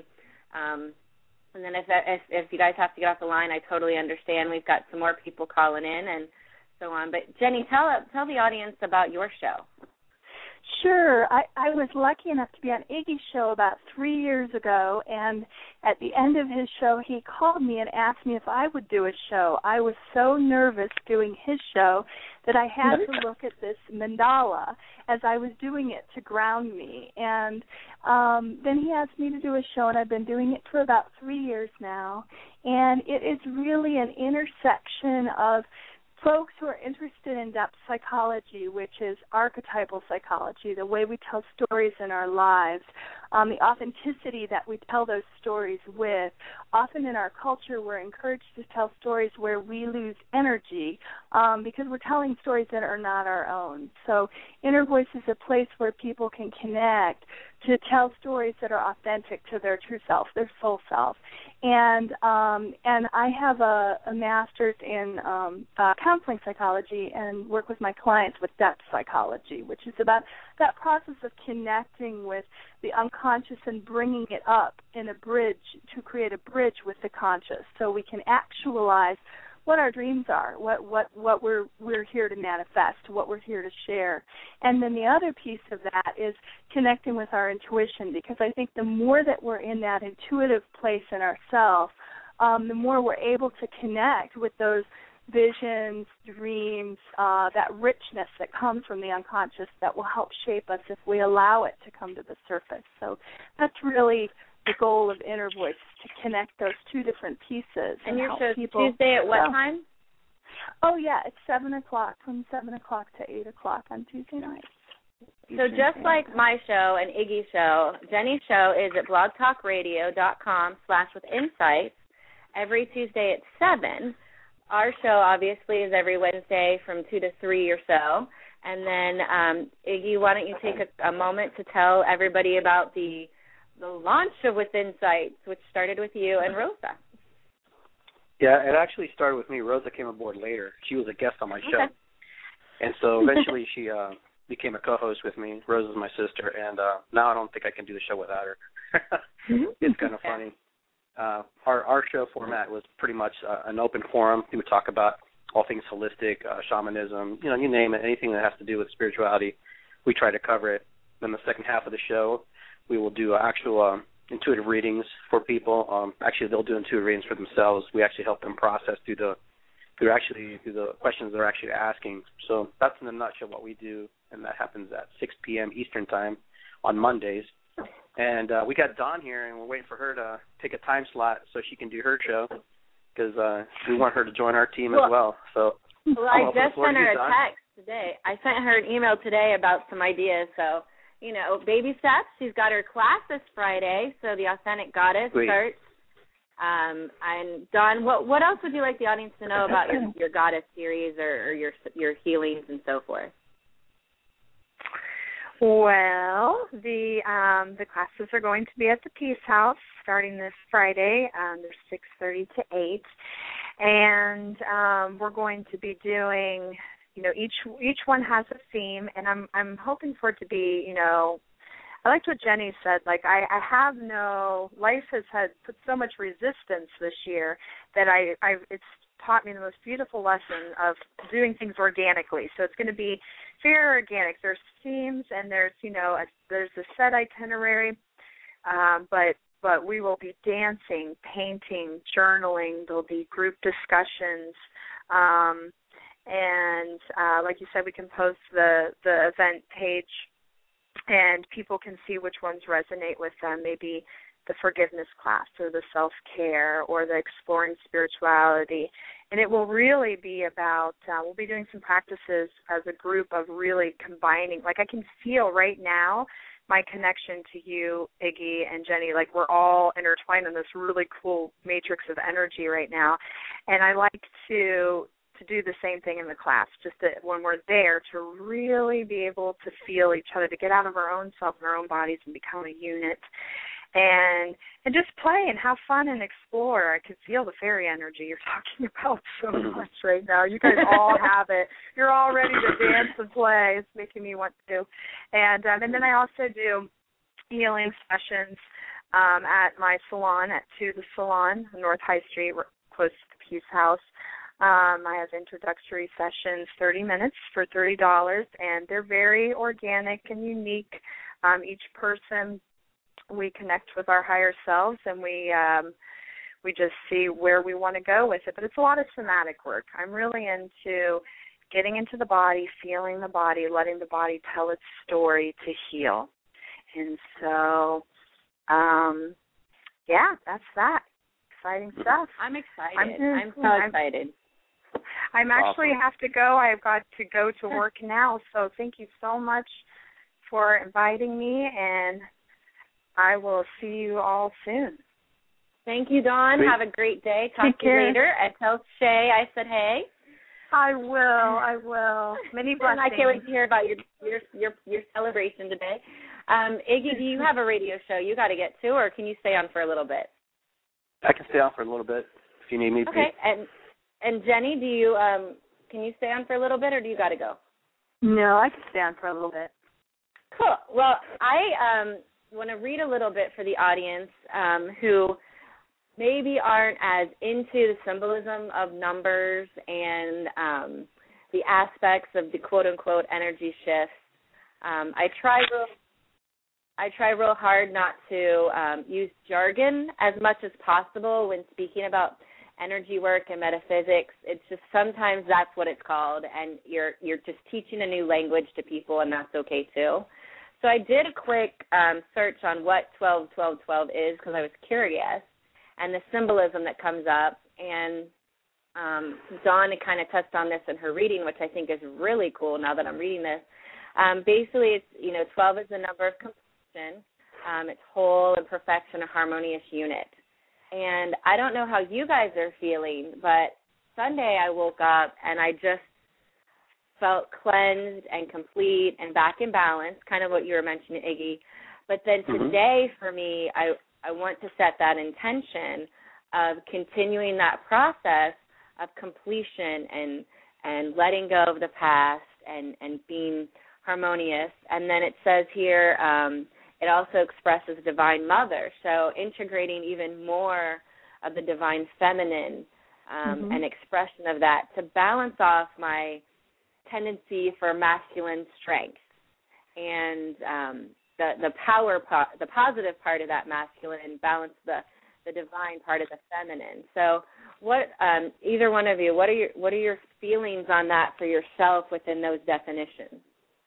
then if you guys have to get off the line, I totally understand. We've got some more people calling in and so on. But Jenny, tell the audience about your show. Sure. I was lucky enough to be on Iggy's show about 3 years ago, and at the end of his show, he called me and asked me if I would do a show. I was so nervous doing his show that I had to look at this mandala as I was doing it to ground me. And then he asked me to do a show, and I've been doing it for about 3 years now. And it is really an intersection of folks who are interested in depth psychology, which is archetypal psychology, the way we tell stories in our lives, the authenticity that we tell those stories with. Often in our culture, we're encouraged to tell stories where we lose energy because we're telling stories that are not our own. So Inner Voice is a place where people can connect to tell stories that are authentic to their true self, their soul self. And I have a master's in counseling psychology and work with my clients with depth psychology, which is about that process of connecting with the unconscious and bringing it up in a bridge to create a bridge with the conscious so we can actualize what our dreams are, what we're here to manifest, what we're here to share. And then the other piece of that is connecting with our intuition, because I think the more that we're in that intuitive place in ourselves, the more we're able to connect with those visions, dreams, that richness that comes from the unconscious that will help shape us if we allow it to come to the surface. So that's really the goal of Inner Voice, to connect those two different pieces. And your show's Tuesday at what time? Oh, yeah, it's 7 o'clock, from 7 o'clock to 8 o'clock on Tuesday nights. So just like my show and Iggy's show, Jenny's show is at blogtalkradio.com/withinsights every Tuesday at 7. Our show, obviously, is every Wednesday from 2 to 3 or so. And then, Iggy, why don't you take a moment to tell everybody about the launch of Withinsights, which started with you and Rosa. Yeah, it actually started with me. Rosa came aboard later. She was a guest on my show. And so eventually she became a co-host with me. Rosa's my sister, and now I don't think I can do the show without her. It's kind of funny. Our show format was pretty much an open forum. We would talk about all things holistic, shamanism, you name it, anything that has to do with spirituality. We try to cover it. Then the second half of the show, we will do actual intuitive readings for people. Actually, they'll do intuitive readings for themselves. We actually help them process through the questions they're actually asking. So that's in a nutshell what we do, and that happens at 6 p.m. Eastern Time on Mondays. And we got Dawn here, and we're waiting for her to take a time slot so she can do her show, because we want her to join our team as well. So I just sent her a text today. I sent her an email today about some ideas. So, baby steps. She's got her class this Friday, so the Authentic Goddess starts. And Dawn, what else would you like the audience to know about your Goddess series or your healings and so forth? Well, the classes are going to be at the Peace House starting this Friday. They're 6:30 to 8, and we're going to be doing, each one has a theme, and I'm hoping for it to be, I liked what Jenny said. Like I have life has put so much resistance this year that it's taught me the most beautiful lesson of doing things organically. So it's going to be very organic. There's themes and there's a set itinerary, but we will be dancing, painting, journaling. There'll be group discussions, and like you said, we can post the event page, and people can see which ones resonate with them. Maybe the forgiveness class or the self-care or the exploring spirituality. And it will really be about, we'll be doing some practices as a group of really combining. Like I can feel right now my connection to you, Iggy and Jenny, like we're all intertwined in this really cool matrix of energy right now. And I like to do the same thing in the class, just that when we're there to really be able to feel each other, to get out of our own self and our own bodies and become a unit. And just play and have fun and explore. I can feel the fairy energy you're talking about so much right now. You guys all have it. You're all ready to dance and play. It's making me want to. And then I also do healing sessions at my salon, at To The Salon, North High Street, close to the Peace House. I have introductory sessions, 30 minutes for $30, and they're very organic and unique. Each person, we connect with our higher selves, and we just see where we want to go with it. But it's a lot of somatic work. I'm really into getting into the body, feeling the body, letting the body tell its story to heal. And so, that's that. Exciting stuff. I'm excited. I'm so excited. I'm actually have to go. I've got to go to work now. So thank you so much for inviting me, and I will see you all soon. Thank you, Dawn. Have a great day. Talk to you later. And tell Shay I said hey. I will. Many blessings. And I can't wait to hear about your celebration today. Iggy, do you have a radio show you got to get to, or can you stay on for a little bit? I can stay on for a little bit if you need me to. Okay. And Jenny, do you can you stay on for a little bit, or do you got to go? No, I can stay on for a little bit. Cool. Well, I want to read a little bit for the audience who maybe aren't as into the symbolism of numbers and the aspects of the quote-unquote energy shifts. I try real hard not to use jargon as much as possible when speaking about energy work and metaphysics. It's just sometimes that's what it's called, and you're just teaching a new language to people, and that's okay too. So I did a quick search on what 12-12-12 is because I was curious, and the symbolism that comes up. And Dawn kind of touched on this in her reading, which I think is really cool now that I'm reading this. Basically, it's 12 is the number of completion. It's whole and perfection, a harmonious unit. And I don't know how you guys are feeling, but Sunday I woke up and I just felt cleansed and complete and back in balance, kind of what you were mentioning, Iggy. But then today for me, I want to set that intention of continuing that process of completion and letting go of the past and being harmonious. And then it says here, it also expresses Divine Mother, so integrating even more of the Divine Feminine and expression of that to balance off my tendency for masculine strength. And the power part, the positive part of that masculine, and balance the divine part of the feminine. So, what either one of you, what are your feelings on that for yourself within those definitions?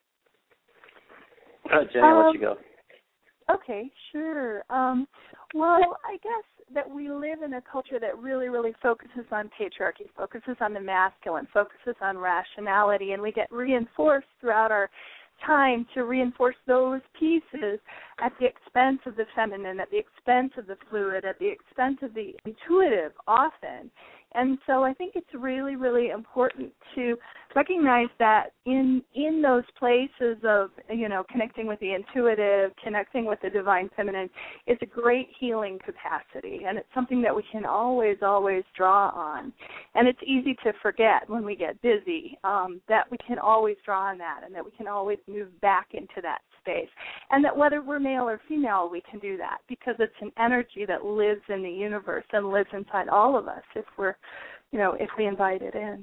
Jenny, I'll let you go. Okay, sure. Well, I guess that we live in a culture that really, really focuses on patriarchy, focuses on the masculine, focuses on rationality, and we get reinforced throughout our time to reinforce those pieces at the expense of the feminine, at the expense of the fluid, at the expense of the intuitive often. And so I think it's really, really important to recognize that in those places of, connecting with the intuitive, connecting with the divine feminine is a great healing capacity. And it's something that we can always, always draw on. And it's easy to forget when we get busy that we can always draw on that and that we can always move back into that space. And that whether we're male or female, we can do that because it's an energy that lives in the universe and lives inside all of us if we invite it in.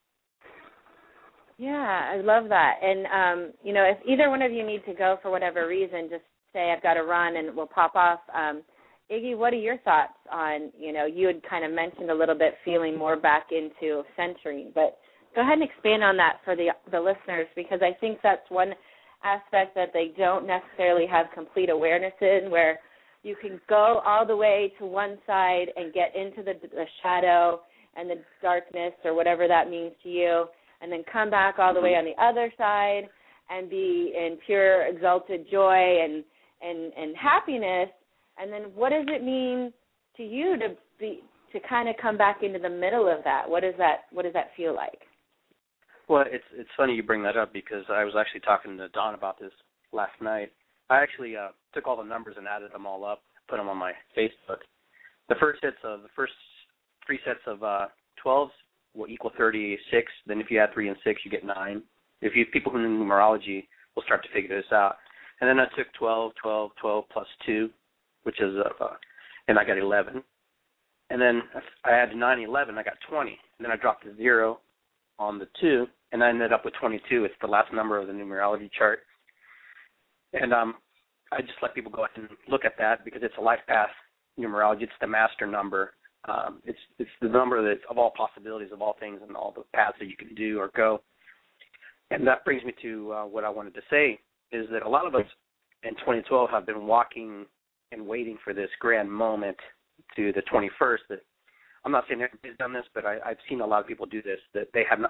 Yeah, I love that. And, if either one of you need to go for whatever reason, just say I've got to run and we'll pop off. Iggy, what are your thoughts on, you had kind of mentioned a little bit feeling more back into centering, but go ahead and expand on that for the listeners because I think that's one aspect that they don't necessarily have complete awareness in, where you can go all the way to one side and get into the shadow and the darkness or whatever that means to you, and then come back all the way on the other side and be in pure exalted joy and happiness. And then what does it mean to you to kind of come back into the middle of that? What does that feel like? Well, it's funny you bring that up because I was actually talking to Dawn about this last night. I actually took all the numbers and added them all up, put them on my Facebook. The first three sets of 12s will equal 36. Then if you add 3 and 6, you get 9. People who know numerology will start to figure this out. And then I took 12 plus 2, which is and I got 11. And then I added 9 and 11, I got 20. And then I dropped a 0 on the 2, and I ended up with 22. It's the last number of the numerology chart. And I just let people go ahead and look at that because it's a life path numerology. It's the master number. It's the number that's of all possibilities, of all things, and all the paths that you can do or go. And that brings me to what I wanted to say is that a lot of us in 2012 have been walking and waiting for this grand moment to the 21st. That I'm not saying everybody's done this, but I've seen a lot of people do this, that they have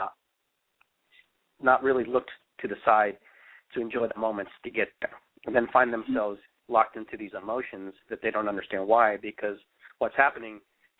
not really looked to the side to enjoy the moments to get there, and then find themselves locked into these emotions that they don't understand why, because what's happening,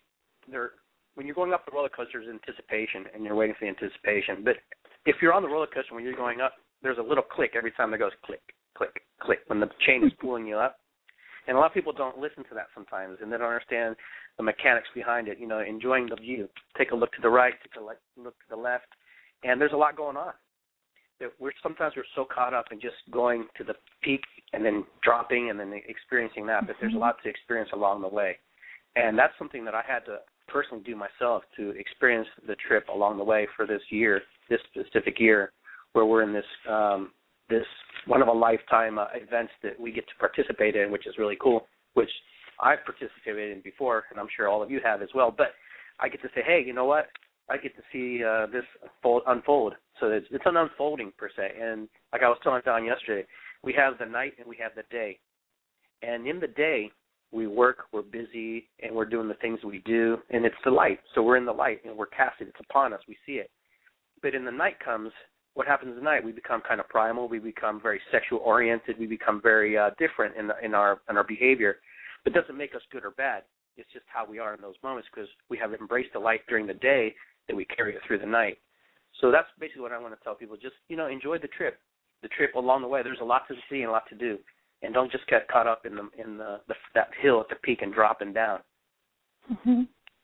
when you're going up the roller coaster is anticipation, and you're waiting for the anticipation. But if you're on the roller coaster when you're going up, there's a little click every time it goes click, click, click, when the chain is pulling you up. And a lot of people don't listen to that sometimes, and they don't understand the mechanics behind it, enjoying the view. Take a look to the right, take a look to the left, and there's a lot going on. We're so caught up in just going to the peak and then dropping and then experiencing that, but there's a lot to experience along the way. And that's something that I had to personally do myself, to experience the trip along the way for this year, this specific year, where we're in this one of a lifetime events that we get to participate in, which is really cool, which I've participated in before, and I'm sure all of you have as well. But I get to say, hey, you know what? I get to see this unfold. So it's an unfolding, per se. And like I was telling Don yesterday, we have the night and we have the day. And in the day, we work, we're busy, and we're doing the things we do, and it's the light. So we're in the light, and we're casted. It's upon us. We see it. But in the night comes, what happens at night? We become kind of primal. We become very sexual-oriented. We become very different in our behavior. It doesn't make us good or bad. It's just how we are in those moments because we have embraced the light during the day that we carry it through the night. So that's basically what I want to tell people. Just, enjoy the trip along the way. There's a lot to see and a lot to do. And don't just get caught up in that hill at the peak and dropping down. Mm-hmm.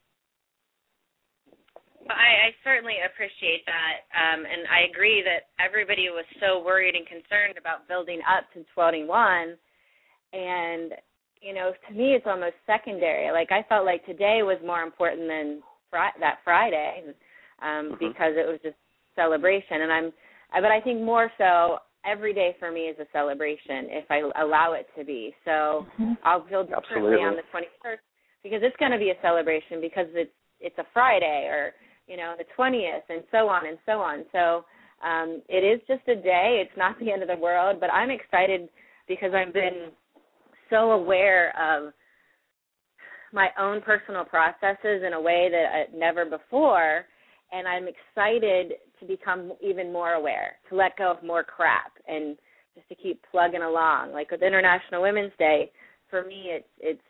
I certainly appreciate that, and I agree that everybody was so worried and concerned about building up to 21, and, to me it's almost secondary. Like, I felt like today was more important than that Friday because it was just celebration, but I think more so every day for me is a celebration if I allow it to be. So I'll feel differently on the 21st because it's going to be a celebration because it's a Friday or, the 20th and so on and so on. So it is just a day. It's not the end of the world, but I'm excited because I've been so aware of my own personal processes in a way that never before, and I'm excited to become even more aware, to let go of more crap and just to keep plugging along. Like with International Women's Day, for me it's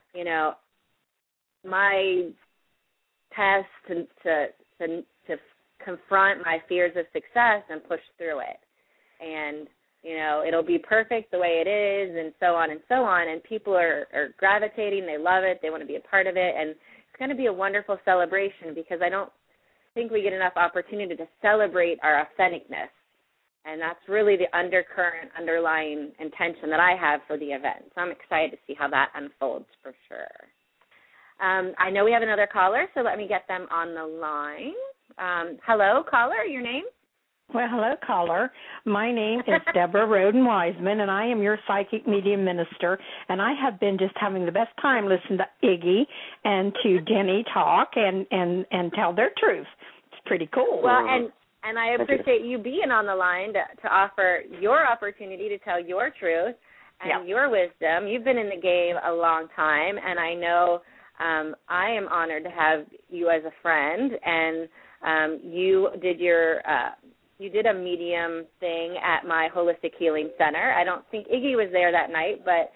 my test to confront my fears of success and push through it. And, it'll be perfect the way it is and so on and so on. And people are gravitating. They love it. They want to be a part of it. And it's going to be a wonderful celebration because I don't think we get enough opportunity to celebrate our authenticness. And that's really the underlying intention that I have for the event. So I'm excited to see how that unfolds for sure. I know we have another caller, so let me get them on the line. Hello, caller, your name? Well, hello, caller. My name is Deborah Roden-Wiseman, and I am your psychic medium minister, and I have been just having the best time listening to Iggy and to Jenny talk and tell their truth. It's pretty cool. Well, and I appreciate you being on the line to offer your opportunity to tell your truth and your wisdom. You've been in the game a long time, and I know I am honored to have you as a friend, and you did you did a medium thing at my Holistic Healing Center. I don't think Iggy was there that night, but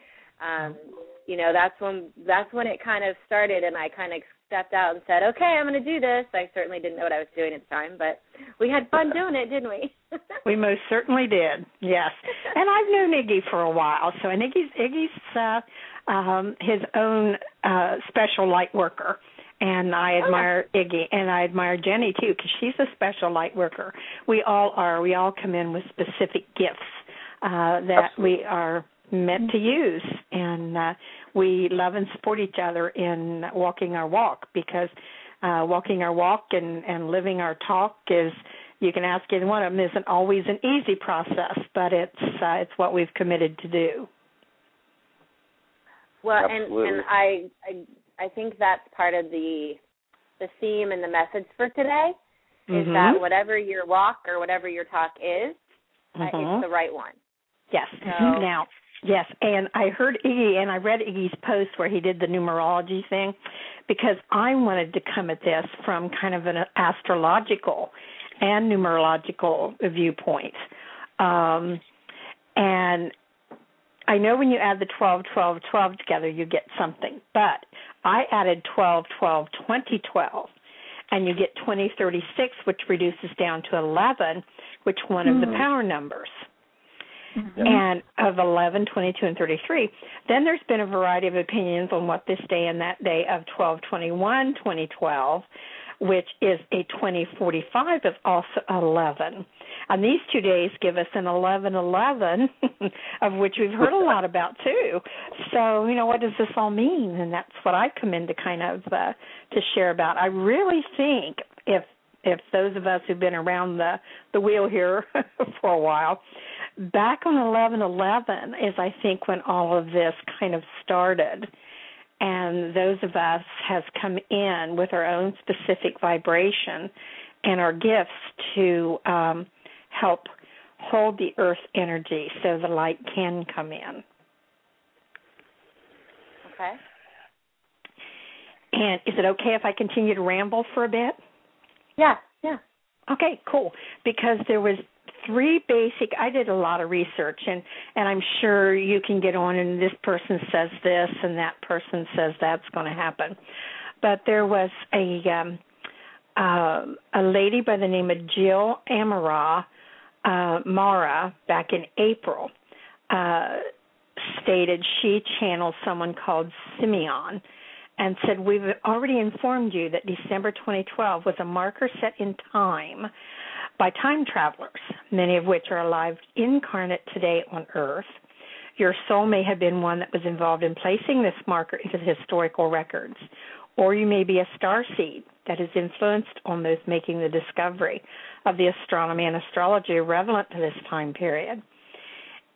that's when it kind of started, and I kind of stepped out and said, okay, I'm going to do this. I certainly didn't know what I was doing at the time, but we had fun doing it, didn't we? We most certainly did, yes. And I've known Iggy for a while, and Iggy's his own special light worker. And I admire Iggy, and I admire Jenny, too, because she's a special light worker. We all are. We all come in with specific gifts that we are meant to use. And we love and support each other in walking our walk, because walking our walk and living our talk is, you can ask any one of them, isn't always an easy process, but it's what we've committed to do. Well, and I think that's part of the theme and the message for today is that whatever your walk or whatever your talk is, it's the right one. Yes. So, now, yes, and I heard Iggy, and I read Iggy's post where he did the numerology thing, because I wanted to come at this from kind of an astrological and numerological viewpoint. And I know when you add the 12, 12, 12 together, you get something. But I added 12, 12, 20, 12, and you get 20, 36, which reduces down to 11, which one of the power numbers. And of 11, 22, and 33. Then there's been a variety of opinions on what this day and that day of 12, 21, 2012, which is a 2045 is also 11. And these 2 days give us an 11-11, of which we've heard a lot about, too. So, what does this all mean? And that's what I come in to kind of to share about. I really think if those of us who've been around the wheel here for a while, back on 11-11 is, I think, when all of this kind of started. And those of us has come in with our own specific vibration and our gifts to help hold the earth energy so the light can come in. Okay. And is it okay if I continue to ramble for a bit? Yeah. Okay, cool. Because there was three basic, I did a lot of research, and I'm sure you can get on and this person says this and that person says that's going to happen. But there was a lady by the name of Jill Amara Mara back in April stated she channeled someone called Simeon and said, we've already informed you that December 2012 was a marker set in time by time travelers, many of which are alive incarnate today on Earth. Your soul may have been one that was involved in placing this marker into the historical records, or you may be a starseed that has influenced on those making the discovery of the astronomy and astrology relevant to this time period.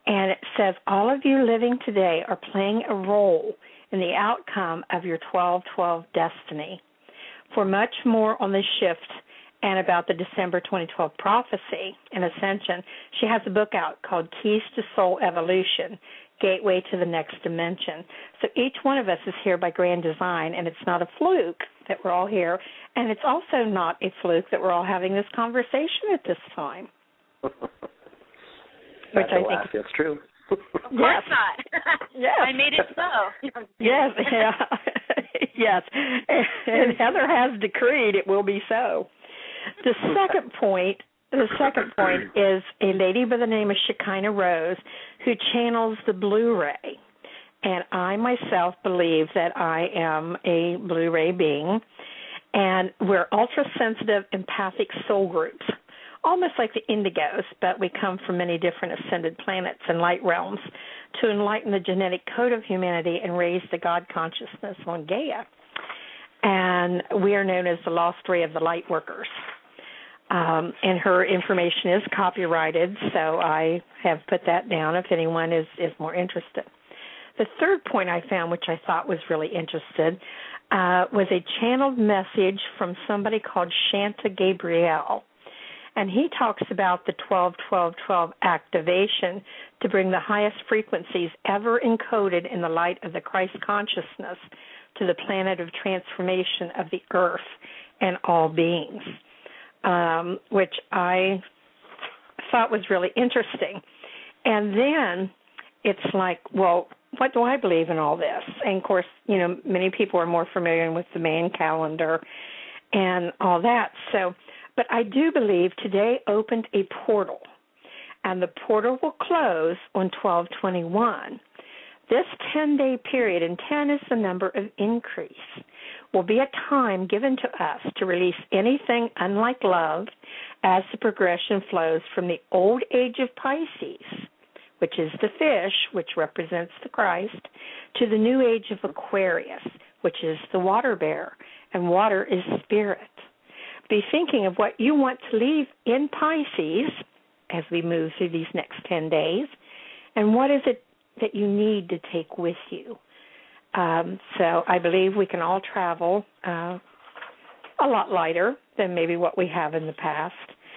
And it says, all of you living today are playing a role in the outcome of your 12-12 destiny. For much more on this shift and about the December 2012 prophecy and ascension, she has a book out called Keys to Soul Evolution, Gateway to the Next Dimension. So each one of us is here by grand design, and it's not a fluke that we're all here, and it's also not a fluke that we're all having this conversation at this time. Which I think that's true. Of course not. Yes. I made it so. Yes, yeah. Yes. And Heather has decreed it will be so. The second point is a lady by the name of Shekinah Rose who channels the Blu-ray. And I myself believe that I am a Blu-ray being. And we're ultra-sensitive, empathic soul groups, almost like the indigos, but we come from many different ascended planets and light realms to enlighten the genetic code of humanity and raise the God consciousness on Gaia. And we are known as the Lost Ray of the Light Workers. And her information is copyrighted, so I have put that down if anyone is more interested. The third point I found, which I thought was really interesting, was a channeled message from somebody called Shanta Gabriel. And he talks about the 12-12-12 activation to bring the highest frequencies ever encoded in the light of the Christ consciousness to the planet of transformation of the earth and all beings, which I thought was really interesting. And then it's like, well, what do I believe in all this? And, of course, you know, many people are more familiar with the Mayan calendar and all that. So, but I do believe today opened a portal, and the portal will close on 12/21. This 10-day period, and 10 is the number of increase, will be a time given to us to release anything unlike love as the progression flows from the old age of Pisces, which is the fish, which represents the Christ, to the new age of Aquarius, which is the water bear, and water is spirit. Be thinking of what you want to leave in Pisces as we move through these next 10 days, and what is it that you need to take with you. So I believe we can all travel a lot lighter than maybe what we have in the past.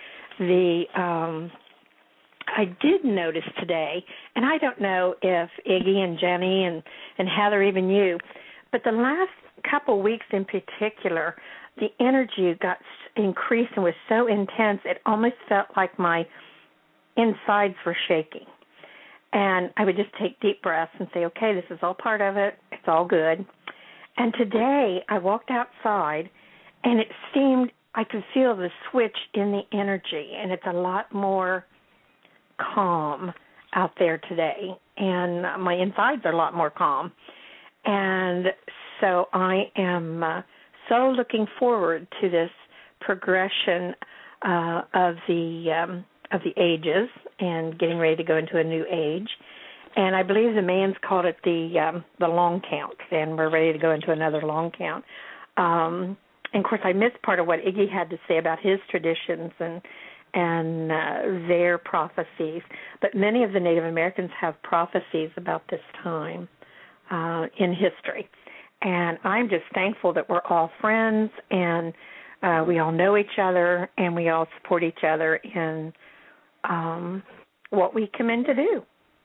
I did notice today, and I don't know if Iggy and Jenny and Heather, even you, but the last couple weeks in particular, the energy got increased and was so intense, it almost felt like my insides were shaking. And I would just take deep breaths and say, okay, this is all part of it. It's all good. And today I walked outside, and it seemed I could feel the switch in the energy, and it's a lot more calm out there today. And my insides are a lot more calm. And so I am so looking forward to this progression of the ages and getting ready to go into a new age. And I believe the Mayans called it the long count, and we're ready to go into another long count. And, of course, I missed part of what Iggy had to say about his traditions and their prophecies. But many of the Native Americans have prophecies about this time in history. And I'm just thankful that we're all friends and we all know each other and we all support each other in what we come in to do.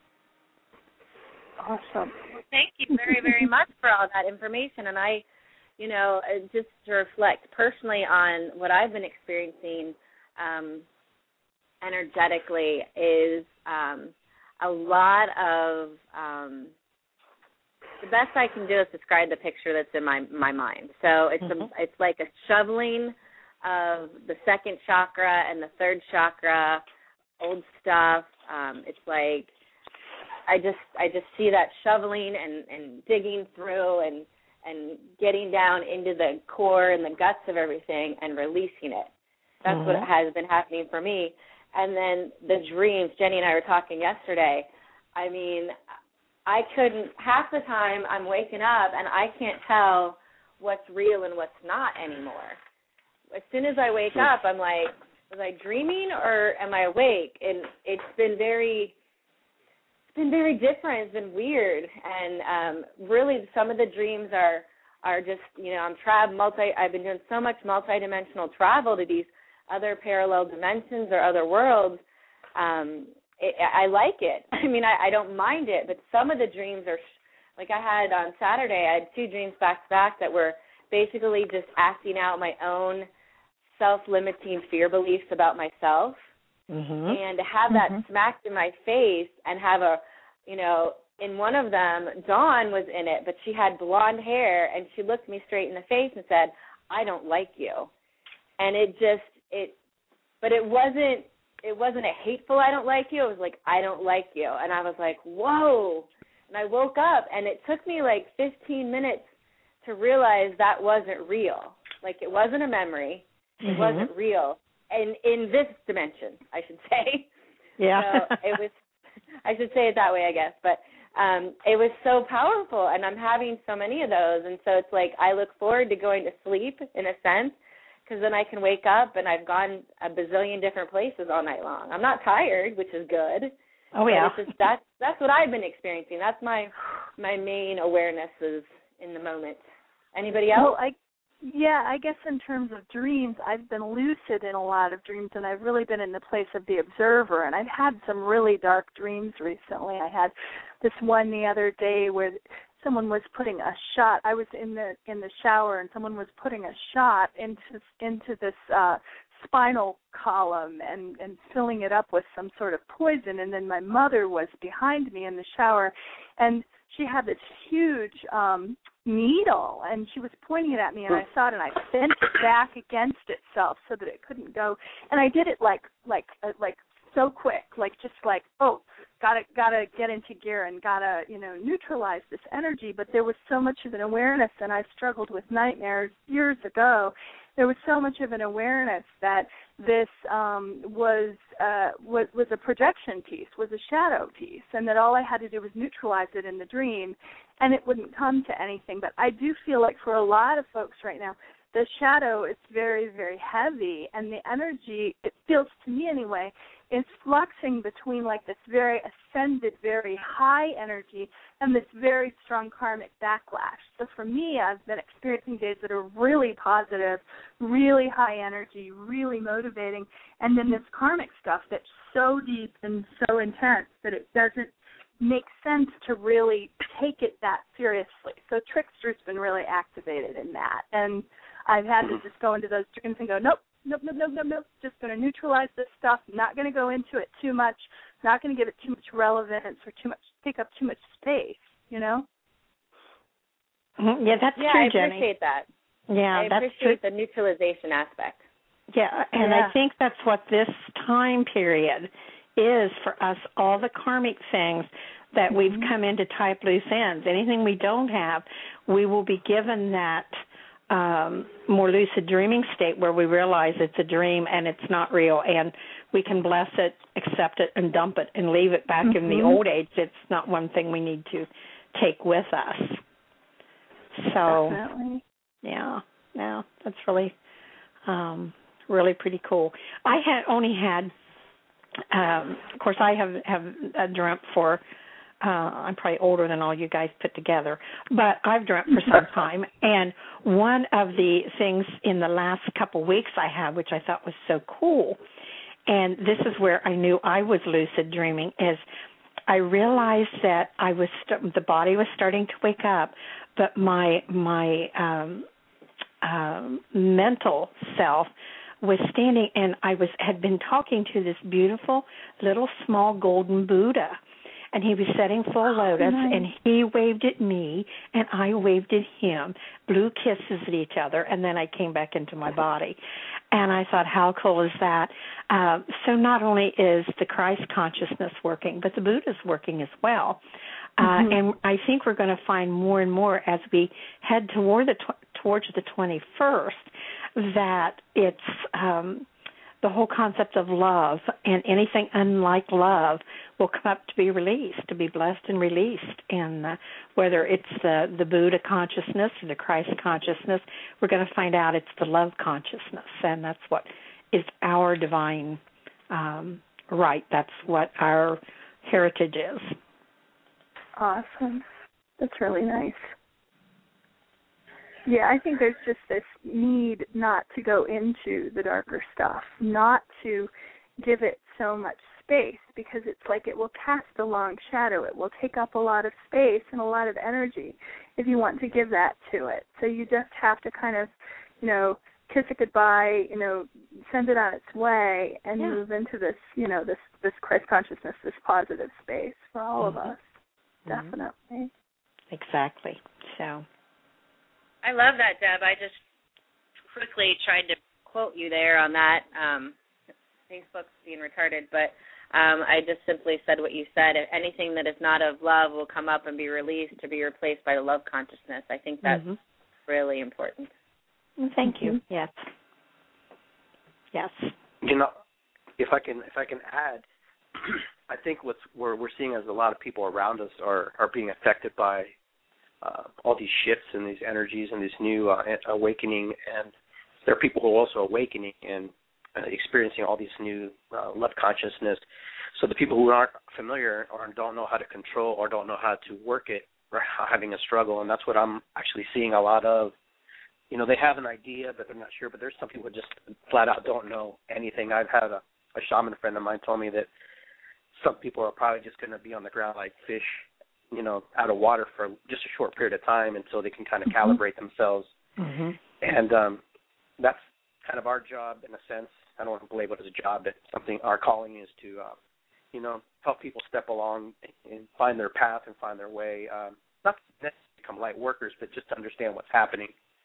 Awesome. Well, thank you very, very much for all that information. And I, you know, just to reflect personally on what I've been experiencing energetically is a lot of the best I can do is describe the picture that's in my mind. So it's like a shoveling of the second chakra and the third chakra, old stuff. It's like I just see that shoveling and digging through and getting down into the core and the guts of everything and releasing it. That's what has been happening for me. And then the dreams, Jenny and I were talking yesterday. I mean, I couldn't, half the time I'm waking up and I can't tell what's real and what's not anymore. As soon as I wake up, I'm like, was I dreaming or am I awake? And it's been very It's been very different. It's been weird, and really, some of the dreams are just, I've been doing so much multidimensional travel to these other parallel dimensions or other worlds. I like it. I mean, I don't mind it, but some of the dreams are, like I had on Saturday, I had 2 dreams back to back that were basically just acting out my own self-limiting fear beliefs about myself. And to have that smacked in my face and have in one of them, Dawn was in it, but she had blonde hair, and she looked me straight in the face and said, "I don't like you." And but it wasn't a hateful "I don't like you." It was like, "I don't like you." And I was like, whoa. And I woke up, and it took me like 15 minutes to realize that wasn't real. Like, it wasn't a memory. It wasn't real. And in this dimension, I should say. Yeah. So it was, I should say it that way, I guess. But it was so powerful, and I'm having so many of those. And so it's like I look forward to going to sleep, in a sense, because then I can wake up, and I've gone a bazillion different places all night long. I'm not tired, which is good. Oh, yeah. It's just, that's what I've been experiencing. That's my main awarenesses in the moment. Anybody else? Well, I guess in terms of dreams, I've been lucid in a lot of dreams, and I've really been in the place of the observer, and I've had some really dark dreams recently. I had this one the other day where someone was putting a shot. I was in the shower, and someone was putting a shot into this spinal column and filling it up with some sort of poison, and then my mother was behind me in the shower, and she had this huge needle, and she was pointing it at me, and I saw it, and I bent it back against itself so that it couldn't go, and I did it like so quick, gotta get into gear and gotta neutralize this energy. But there was so much of an awareness, and I struggled with nightmares years ago. There was so much of an awareness that this was a projection piece, was a shadow piece, and that all I had to do was neutralize it in the dream, and it wouldn't come to anything. But I do feel like for a lot of folks right now, the shadow is very, very heavy, and the energy, it feels to me anyway, is fluxing between like this very ascended, very high energy and this very strong karmic backlash. So for me, I've been experiencing days that are really positive, really high energy, really motivating, and then this karmic stuff that's so deep and so intense that it doesn't make sense to really take it that seriously. So Trickster's been really activated in that, and I've had to just go into those dreams and go, nope, just going to neutralize this stuff, not going to go into it too much, not going to give it too much relevance or take up too much space, Yeah, that's true, I Jenny. appreciate that. Yeah, I appreciate the neutralization aspect. Yeah, and I think that's what this time period is for us, all the karmic things that we've come in to type loose ends. Anything we don't have, we will be given that more lucid dreaming state where we realize it's a dream and it's not real, and we can bless it, accept it, and dump it and leave it back in the old age. It's not one thing we need to take with us. So, definitely. Yeah, that's really, really pretty cool. I had only had, of course, I have dreamt for. I'm probably older than all you guys put together, but I've dreamt for some time. And one of the things in the last couple weeks I had, which I thought was so cool, and this is where I knew I was lucid dreaming, is I realized that I was the body was starting to wake up, but my mental self was standing, and I had been talking to this beautiful little small golden Buddha. And he was sitting full lotus, and he waved at me, and I waved at him, blew kisses at each other, and then I came back into my body. And I thought, how cool is that? So not only is the Christ consciousness working, but the Buddha's working as well. And I think we're going to find more and more as we head towards the 21st that it's the whole concept of love, and anything unlike love will come up to be released, to be blessed and released. And whether it's the Buddha consciousness or the Christ consciousness, we're going to find out it's the love consciousness, and that's what is our divine right. That's what our heritage is. Awesome. That's really nice. Yeah, I think there's just this need not to go into the darker stuff, not to give it so much space, because it's like it will cast a long shadow. It will take up a lot of space and a lot of energy if you want to give that to it. So you just have to kind of, kiss it goodbye, send it on its way and move into this, this Christ consciousness, this positive space for all of us. Definitely. Exactly. So I love that, Deb. I just quickly tried to quote you there on that. Facebook's being retarded, but I just simply said what you said. If anything that is not of love will come up and be released to be replaced by the love consciousness. I think that's really important. Thank you. Yes. Yes. If I can add, I think what we're seeing is a lot of people around us are being affected by all these shifts and these energies and this new awakening, and there are people who are also awakening and experiencing all these new love consciousness. So the people who aren't familiar or don't know how to control or don't know how to work it are having a struggle, and that's what I'm actually seeing a lot of. They have an idea, but they're not sure, but there's some people who just flat out don't know anything. I've had a shaman friend of mine told me that some people are probably just going to be on the ground like fish, out of water for just a short period of time until they can kind of calibrate themselves. And that's kind of our job in a sense. I don't want to label it as a job, but something our calling is to, help people step along and find their path and find their way. Not necessarily become light workers, but just to understand what's happening.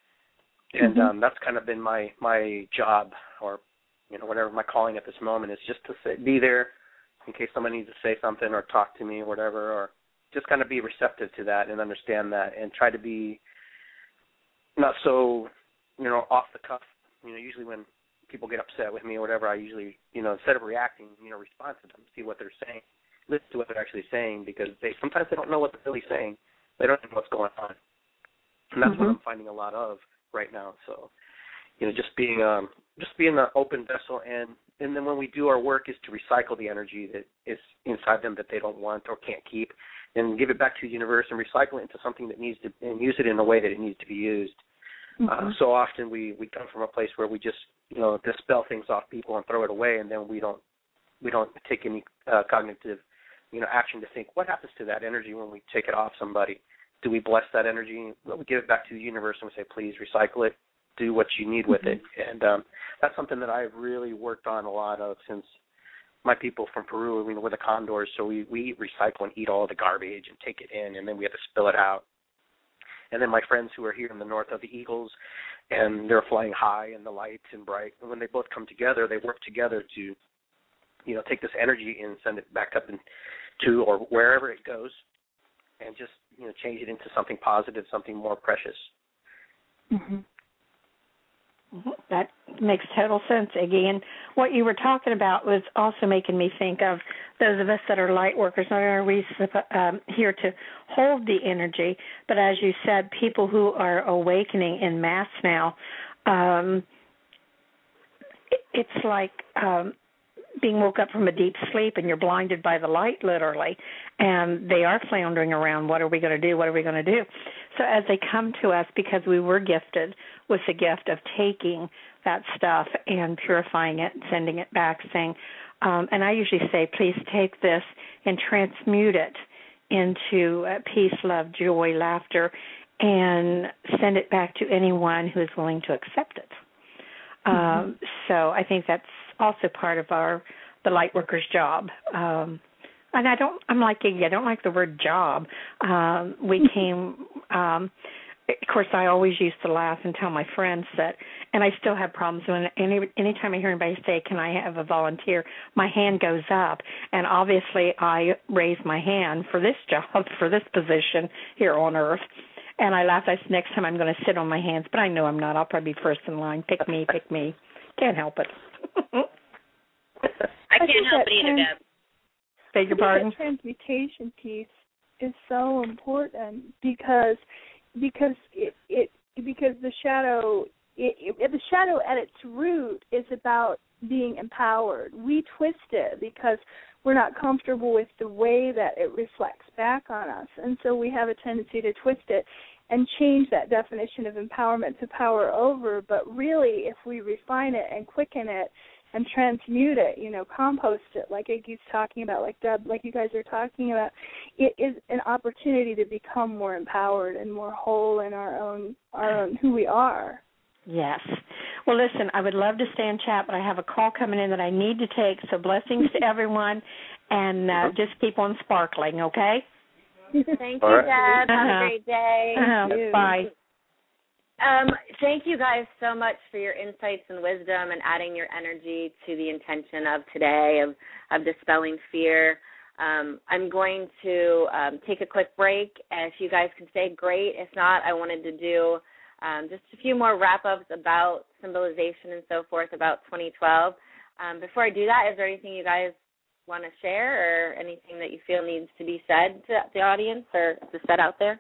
And that's kind of been my job, or whatever my calling at this moment is, just to be there in case someone needs to say something or talk to me or whatever, or just kind of be receptive to that and understand that, and try to be not so off the cuff. Usually when people get upset with me or whatever, I usually instead of reacting, respond to them, see what they're saying, listen to what they're actually saying, because sometimes they don't know what they're really saying. They don't know what's going on, and that's what I'm finding a lot of right now. So, just being an open vessel, and then when we do our work is to recycle the energy that is inside them that they don't want or can't keep, and give it back to the universe and recycle it into something that needs to, and use it in a way that it needs to be used. So often we come from a place where we just dispel things off people and throw it away, and then we don't take any cognitive action to think what happens to that energy when we take it off somebody. Do we bless that energy? Well, we give it back to the universe and we say, please recycle it, do what you need with it. And that's something that I've really worked on a lot of since my people from Peru, we're the condors, so we recycle and eat all the garbage and take it in, and then we have to spill it out. And then my friends who are here in the north are the eagles, and they're flying high in the light and bright. And when they both come together, they work together to, take this energy and send it back up to or wherever it goes, and just change it into something positive, something more precious. That makes total sense, Iggy. And what you were talking about was also making me think of those of us that are light workers. Not only are we here to hold the energy, but as you said, people who are awakening en masse now, it's like being woke up from a deep sleep and you're blinded by the light, literally, and they are floundering around. What are we going to do? What are we going to do? So as they come to us, because we were gifted with the gift of taking that stuff and purifying it and sending it back, saying, and I usually say, please take this and transmute it into peace, love, joy, laughter, and send it back to anyone who is willing to accept it. So I think that's also part of the light worker's job. And I'm like Iggy, I don't like the word job. We came, of course, I always used to laugh and tell my friends that, and I still have problems when anytime I hear anybody say, can I have a volunteer, my hand goes up. And obviously I raise my hand for this job, for this position here on earth. And I laughed. I said, next time I'm going to sit on my hands, but I know I'm not. I'll probably be first in line. Pick me, pick me. Can't help it. I can't help it either, Deb. Beg your pardon? The transmutation piece is so important because the shadow at its root is about being empowered. We twist it because we're not comfortable with the way that it reflects back on us. And so we have a tendency to twist it and change that definition of empowerment to power over. But really, if we refine it and quicken it and transmute it, compost it, like Iggy's talking about, like Deb, like you guys are talking about, it is an opportunity to become more empowered and more whole in our own who we are. Yes. Well, listen, I would love to stay and chat, but I have a call coming in that I need to take, so blessings to everyone, and just keep on sparkling, okay? Thank you, Deb. Have a great day. Bye. Thank you guys so much for your insights and wisdom and adding your energy to the intention of today of dispelling fear. I'm going to take a quick break. If you guys can stay, great. If not, I wanted to do just a few more wrap-ups about symbolization and so forth about 2012. Before I do that, is there anything you guys want to share or anything that you feel needs to be said to the audience or to set out there?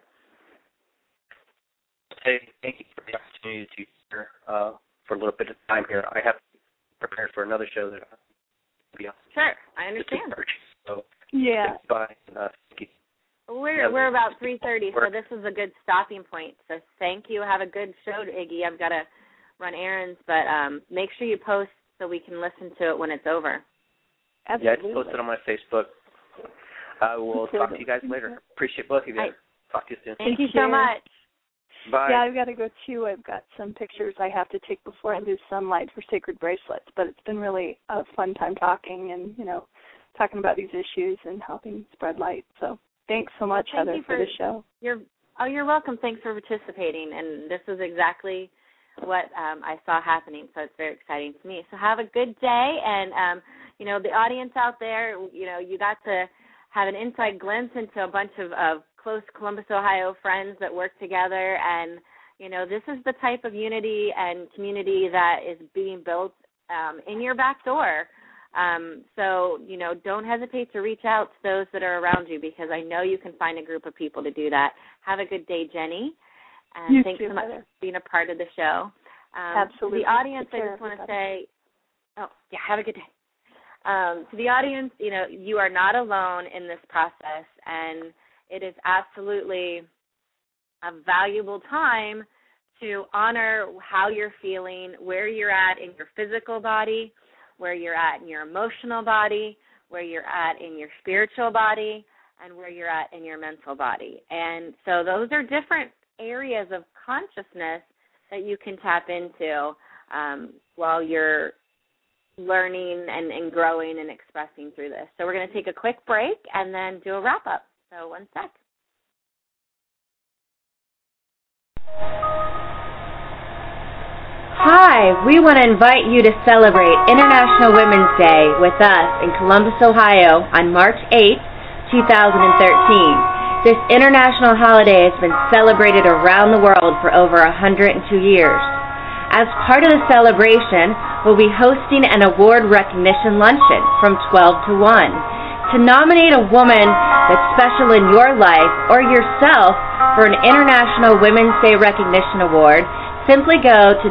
Hey, thank you for the opportunity to share for a little bit of time here. I have prepared for another show that I'll be on. Sure, I understand. So, yeah. Bye. Thank you. We're about 3:30, so this is a good stopping point. So thank you. Have a good show, Iggy. I've got to run errands, but make sure you post so we can listen to it when it's over. Absolutely. Yeah, I just posted on my Facebook. I will talk to you guys later. Appreciate both of you guys. Talk to you soon. Thank you so much. Bye. Yeah, I've got to go too. I've got some pictures I have to take before I do sunlight for sacred bracelets, but it's been really a fun time talking and, talking about these issues and helping spread light. So thanks so much, Heather, for the show. You're welcome. Thanks for participating, and this is exactly what I saw happening, so it's very exciting to me. So have a good day, and, the audience out there, you got to have an inside glimpse into a bunch of close Columbus, Ohio friends that work together, and, this is the type of unity and community that is being built in your back door. So, don't hesitate to reach out to those that are around you, because I know you can find a group of people to do that. Have a good day, Jenny. And thanks so much for being a part of the show. Absolutely. To the audience, I just want to say, have a good day. To the audience, you are not alone in this process, and it is absolutely a valuable time to honor how you're feeling, where you're at in your physical body, where you're at in your emotional body, where you're at in your spiritual body, and where you're at in your mental body. And so those are different areas of consciousness that you can tap into while you're learning and growing and expressing through this. So we're going to take a quick break and then do a wrap-up. So one sec. Hi, we want to invite you to celebrate International Women's Day with us in Columbus, Ohio on March 8th, 2013. This international holiday has been celebrated around the world for over 102 years. As part of the celebration, we'll be hosting an award recognition luncheon from 12 to 1. To nominate a woman that's special in your life or yourself for an International Women's Day Recognition Award, simply go to